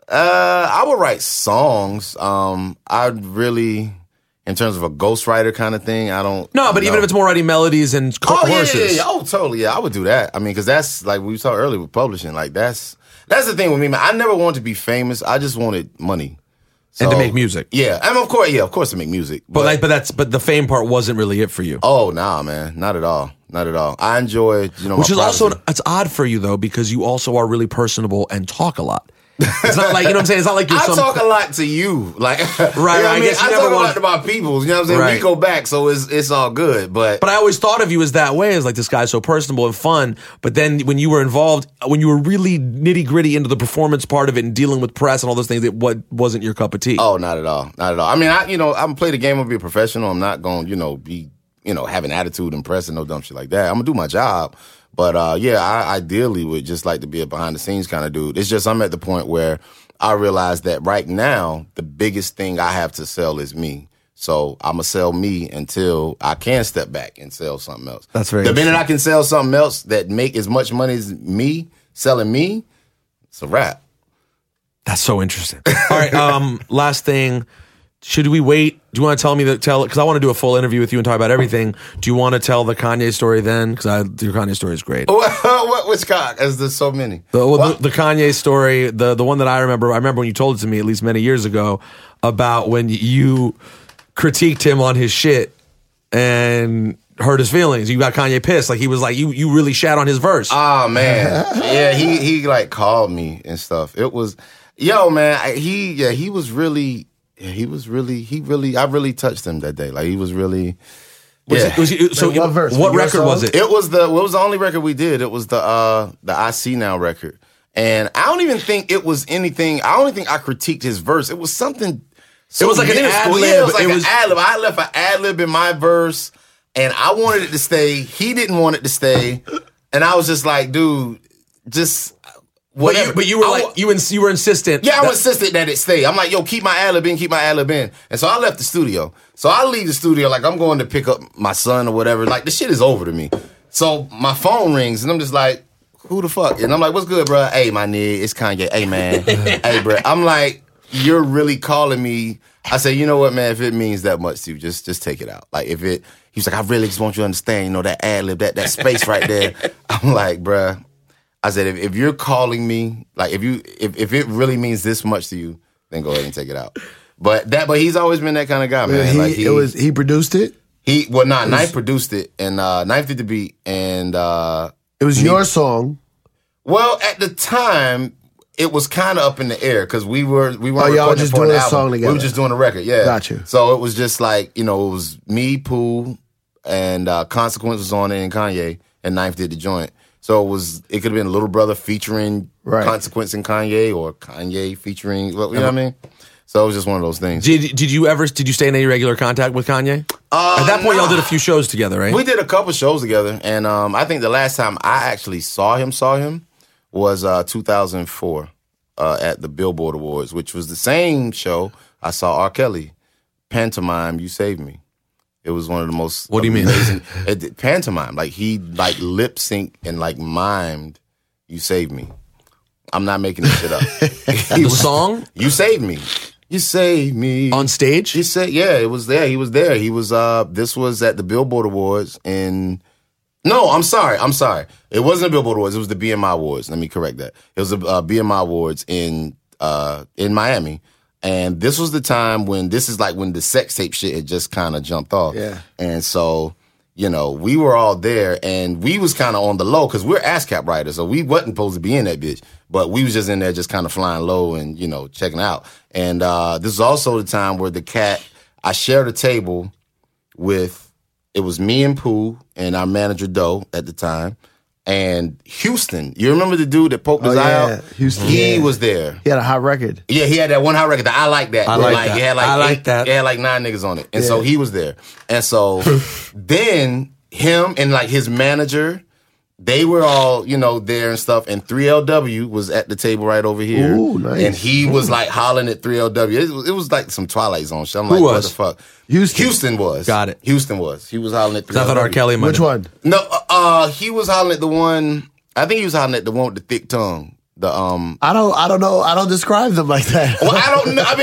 Speaker 11: I would write songs. I'd really, in terms of a ghostwriter kind of thing, I don't.
Speaker 1: No, but even if it's more writing melodies and choruses.
Speaker 11: Yeah. Oh, totally. Yeah, I would do that. I mean, because that's like we talked earlier with publishing. Like that's the thing with me, man. I never wanted to be famous. I just wanted money.
Speaker 1: And to make music.
Speaker 11: Yeah. I mean, of course to make music.
Speaker 1: But the fame part wasn't really it for you.
Speaker 11: Oh, nah, man. Not at all. Not at all. I enjoy,
Speaker 1: Which is also, it's odd for you though, because you also are really personable and talk a lot. It's not like, you know what I'm saying? It's not like you're
Speaker 11: I talk a lot to you. Like,
Speaker 1: right,
Speaker 11: I guess I talk a lot about people. You know what I'm saying? Right. We go back, so it's all good. But
Speaker 1: I always thought of you as that way, as like this guy's so personable and fun. But then when you were involved, when you were really nitty gritty into the performance part of it and dealing with press and all those things, it wasn't your cup of tea.
Speaker 11: Oh, not at all. Not at all. I mean, I'm play the game of be a professional. I'm not going, be, having attitude and press and no dumb shit like that. I'm going to do my job. But I ideally would just like to be a behind the scenes kind of dude. It's just I'm at the point where I realize that right now, the biggest thing I have to sell is me. So I'm going to sell me until I can step back and sell something else.
Speaker 1: That's very
Speaker 11: The minute I can sell something else that make as much money as me, selling me, it's a wrap.
Speaker 1: That's so interesting. All right, last thing. Should we wait? Do you want to because I want to do a full interview with you and talk about everything. Do you want to tell the Kanye story then? Because your Kanye story is great.
Speaker 11: Which Kanye? As there's so many.
Speaker 1: The Kanye story, the one that I remember when you told it to me at least many years ago about when you critiqued him on his shit and hurt his feelings. You got Kanye pissed. Like he was like, you really shat on his verse.
Speaker 11: Oh man. Yeah, he like called me and stuff. It was, man, I really touched him that day. Like he was really,
Speaker 2: what verse?
Speaker 1: What record was it?
Speaker 11: It was the only record we did. It was the I See Now record. And I don't even think it was anything. I don't even think I critiqued his verse. It was something.
Speaker 1: It was like an ad lib.
Speaker 11: Yeah, it was like an ad lib. I left an ad lib in my verse and I wanted it to stay. He didn't want it to stay. And I was just like, dude, just whatever.
Speaker 1: But you were you were insistent.
Speaker 11: Yeah, I was insistent that it stay. I'm like, yo, keep my ad lib in, And so I left the studio. So I leave the studio like I'm going to pick up my son or whatever. Like the shit is over to me. So my phone rings and I'm just like, who the fuck? And I'm like, what's good, bro? Hey, my nigga, it's Kanye. Hey, man. Hey, bro. I'm like, you're really calling me. I say, you know what, man? If it means that much to you, just take it out. Like he's like, I really just want you to understand, that ad lib, that space right there. I'm like, bro. I said, if you're calling me, like if it really means this much to you, then go ahead and take it out. But he's always been that kind of guy, man.
Speaker 2: He produced it?
Speaker 11: Knife produced it, and Knife did the beat, and
Speaker 2: it was your song.
Speaker 11: Well, at the time, it was kind of up in the air because we weren't
Speaker 2: y'all just doing a song together.
Speaker 11: We were just doing a record, yeah.
Speaker 2: Got you.
Speaker 11: So it was just like, it was me, Pooh, and Consequence was on it, and Kanye, and Knife did the joint. So it could have been Little Brother featuring Consequence and Kanye, or Kanye featuring, you know what I mean? So it was just one of those things.
Speaker 1: Did you stay in any regular contact with Kanye? At that point, y'all did a few shows together, right?
Speaker 11: We did a couple shows together, and I think the last time I actually saw him was 2004 at the Billboard Awards, which was the same show I saw R. Kelly, Pantomime, You Saved Me. It was one of the most
Speaker 1: What do you
Speaker 11: amazing, mean? Pantomime. Like he lip synced and mimed You Saved Me. I'm not making this shit up.
Speaker 1: The song?
Speaker 11: You Saved Me. You Saved Me.
Speaker 1: On stage?
Speaker 11: It was there. He was there. He was this was at the Billboard Awards No, I'm sorry. It wasn't the Billboard Awards, it was the BMI Awards. Let me correct that. It was the BMI Awards in Miami. And this was the time when when the sex tape shit had just kind of jumped off.
Speaker 2: Yeah.
Speaker 11: And so you know, we were all there, and we was kind of on the low because we're ASCAP writers, so we wasn't supposed to be in that bitch. But we was just in there just kind of flying low and, you know, checking out. And this is also the time where I shared a table with, it was me and Pooh and our manager Doe at the time, and Houston. You remember the dude that poked his eye out?
Speaker 2: Houston.
Speaker 11: He was there.
Speaker 2: He had a hot record.
Speaker 11: Yeah, he had that one hot record. I like that.
Speaker 1: I like that.
Speaker 11: It had like
Speaker 1: I like that.
Speaker 11: It had like 9 niggas on it. And so he was there. And so then him and like his manager, they were all, you know, there and stuff. And 3LW was at the table right over here.
Speaker 2: Ooh, nice.
Speaker 11: And he was like hollering at 3LW. It was like some Twilight Zone shit. I'm
Speaker 1: Who
Speaker 11: like,
Speaker 1: was?
Speaker 11: what the fuck?
Speaker 2: Houston
Speaker 11: was.
Speaker 1: Got it.
Speaker 11: Houston was. He was hollering at 3LW.
Speaker 1: I thought R. Kelly might
Speaker 2: Which
Speaker 1: have-
Speaker 2: one?
Speaker 11: No, he was hollering at the one, I think he was hollering at the one with the thick tongue. The
Speaker 2: I don't know. I don't describe them like that.
Speaker 11: Well, I don't know. I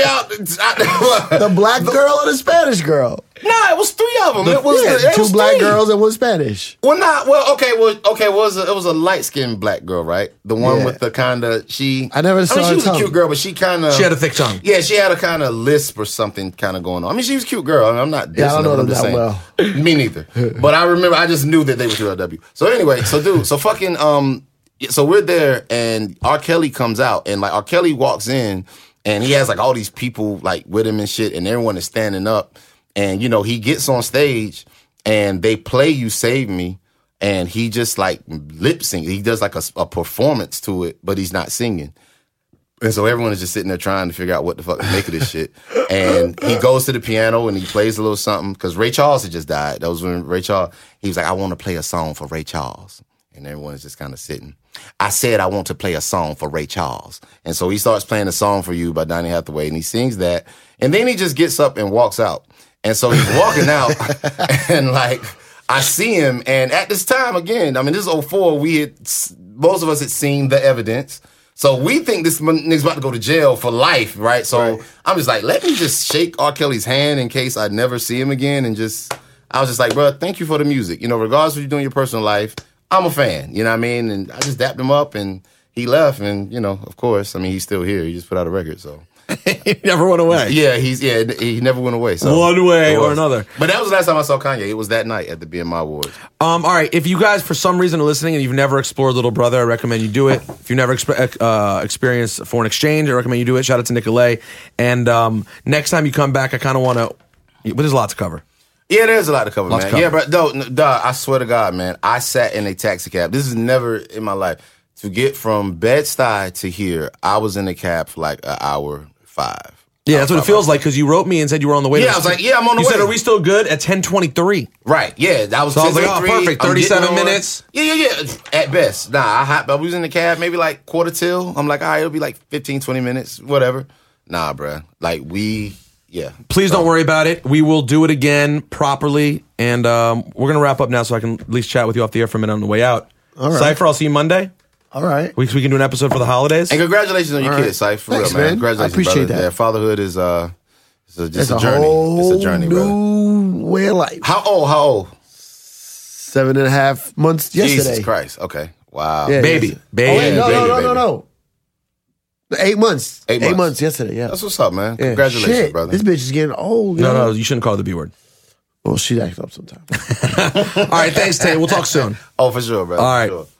Speaker 11: mean,
Speaker 2: the black girl or the Spanish girl?
Speaker 11: Nah, it was 3 of them. It was
Speaker 2: two black
Speaker 11: 3.
Speaker 2: girls and one Spanish.
Speaker 11: Well, not well. Okay, it was a light skinned black girl, right? The one with the kind of
Speaker 2: I never saw
Speaker 11: I mean, she
Speaker 2: her
Speaker 11: was
Speaker 2: tongue.
Speaker 11: a cute girl, but she kind of
Speaker 1: She had a thick tongue.
Speaker 11: Yeah, she had a kind of lisp or something kind of going on. I mean, she was a cute girl. I mean, I'm not.
Speaker 2: Yeah, I don't
Speaker 11: dissing
Speaker 2: know
Speaker 11: her,
Speaker 2: them
Speaker 11: I'm just
Speaker 2: that
Speaker 11: saying.
Speaker 2: well.
Speaker 11: Me neither. But I remember, I just knew that they were 3LW. So anyway, so fucking so we're there, and R. Kelly comes out, and like R. Kelly walks in, and he has like all these people like with him and shit, and everyone is standing up, and you know he gets on stage, and they play "You Save Me," and he just like lip sync. He does like a performance to it, but he's not singing. And so everyone is just sitting there trying to figure out what the fuck to make of this shit. And he goes to the piano and he plays a little something because Ray Charles had just died. That was when Ray Charles, he was like, I want to play a song for Ray Charles. And everyone is just kind of sitting. I said, I want to play a song for Ray Charles. And so he starts playing a song for you by Donny Hathaway, and he sings that. And then he just gets up and walks out. And so he's walking out, and like, I see him. And at this time, again, I mean, this is 04, most of us had seen The Evidence. So we think this nigga's about to go to jail for life, right? So I'm just like, let me just shake R. Kelly's hand in case I never see him again. And I was just like, bro, thank you for the music. You know, regardless of what you do in your personal life, I'm a fan, you know what I mean? And I just dapped him up, and he left. And, you know, of course, I mean, he's still here. He just put out a record, so.
Speaker 1: He never went away.
Speaker 11: Yeah, he never went away. So
Speaker 1: one way or another.
Speaker 11: But that was the last time I saw Kanye. It was that night at the BMI Awards.
Speaker 1: All right, if you guys for some reason are listening and you've never explored Little Brother, I recommend you do it. If you've never experienced foreign exchange, I recommend you do it. Shout out to Nicolay. And next time you come back, I kind of want to, but there's a lot to cover.
Speaker 11: Yeah, there's a lot to cover,
Speaker 1: Lots
Speaker 11: man.
Speaker 1: to cover.
Speaker 11: Yeah, but dog, I swear to God, man, I sat in a taxi cab. This is never in my life. To get from Bed-Stuy to here, I was in a cab for like an hour 5.
Speaker 1: Yeah, that's what it feels like because you wrote me and said you were on the way.
Speaker 11: Yeah, I was like, yeah, I'm on the way.
Speaker 1: You said, are we still good at 10:23?
Speaker 11: Right, yeah. That was
Speaker 1: so I was like, oh,
Speaker 11: 10:23.
Speaker 1: perfect, 37 minutes.
Speaker 11: Yeah. At best. Nah, I was in the cab maybe like quarter till. I'm like, all right, it'll be like 15, 20 minutes, whatever. Nah, bruh. Like yeah.
Speaker 1: Please don't worry about it. We will do it again properly. And we're going to wrap up now so I can at least chat with you off the air for a minute on the way out.
Speaker 2: All right.
Speaker 1: Cypher, I'll see you Monday.
Speaker 2: All right.
Speaker 1: We can do an episode for the holidays.
Speaker 11: And congratulations on your
Speaker 2: All
Speaker 11: kids, Cypher. For
Speaker 2: Thanks,
Speaker 11: real, man.
Speaker 2: man.
Speaker 11: Congratulations,
Speaker 2: I appreciate
Speaker 11: brother.
Speaker 2: that.
Speaker 11: Yeah, fatherhood is just a journey.
Speaker 2: Whole
Speaker 11: It's a journey, brother.
Speaker 2: new way of life.
Speaker 11: How old?
Speaker 2: 7.5 months yesterday.
Speaker 11: Jesus Christ. Okay. Wow.
Speaker 2: Yeah,
Speaker 1: Baby.
Speaker 2: yes.
Speaker 1: Baby.
Speaker 2: Oh, wait,
Speaker 11: Baby.
Speaker 2: no. 8 months.
Speaker 11: 8 months.
Speaker 2: Yesterday, yeah.
Speaker 11: That's what's up, man.
Speaker 2: Yeah.
Speaker 11: Congratulations,
Speaker 2: Shit,
Speaker 11: brother.
Speaker 2: This bitch is getting old.
Speaker 1: No, you shouldn't call it the B word.
Speaker 2: Well, she acts up sometimes.
Speaker 1: All right, thanks, Tay. We'll talk soon.
Speaker 11: Oh, for sure, brother.
Speaker 1: All right.
Speaker 11: For sure.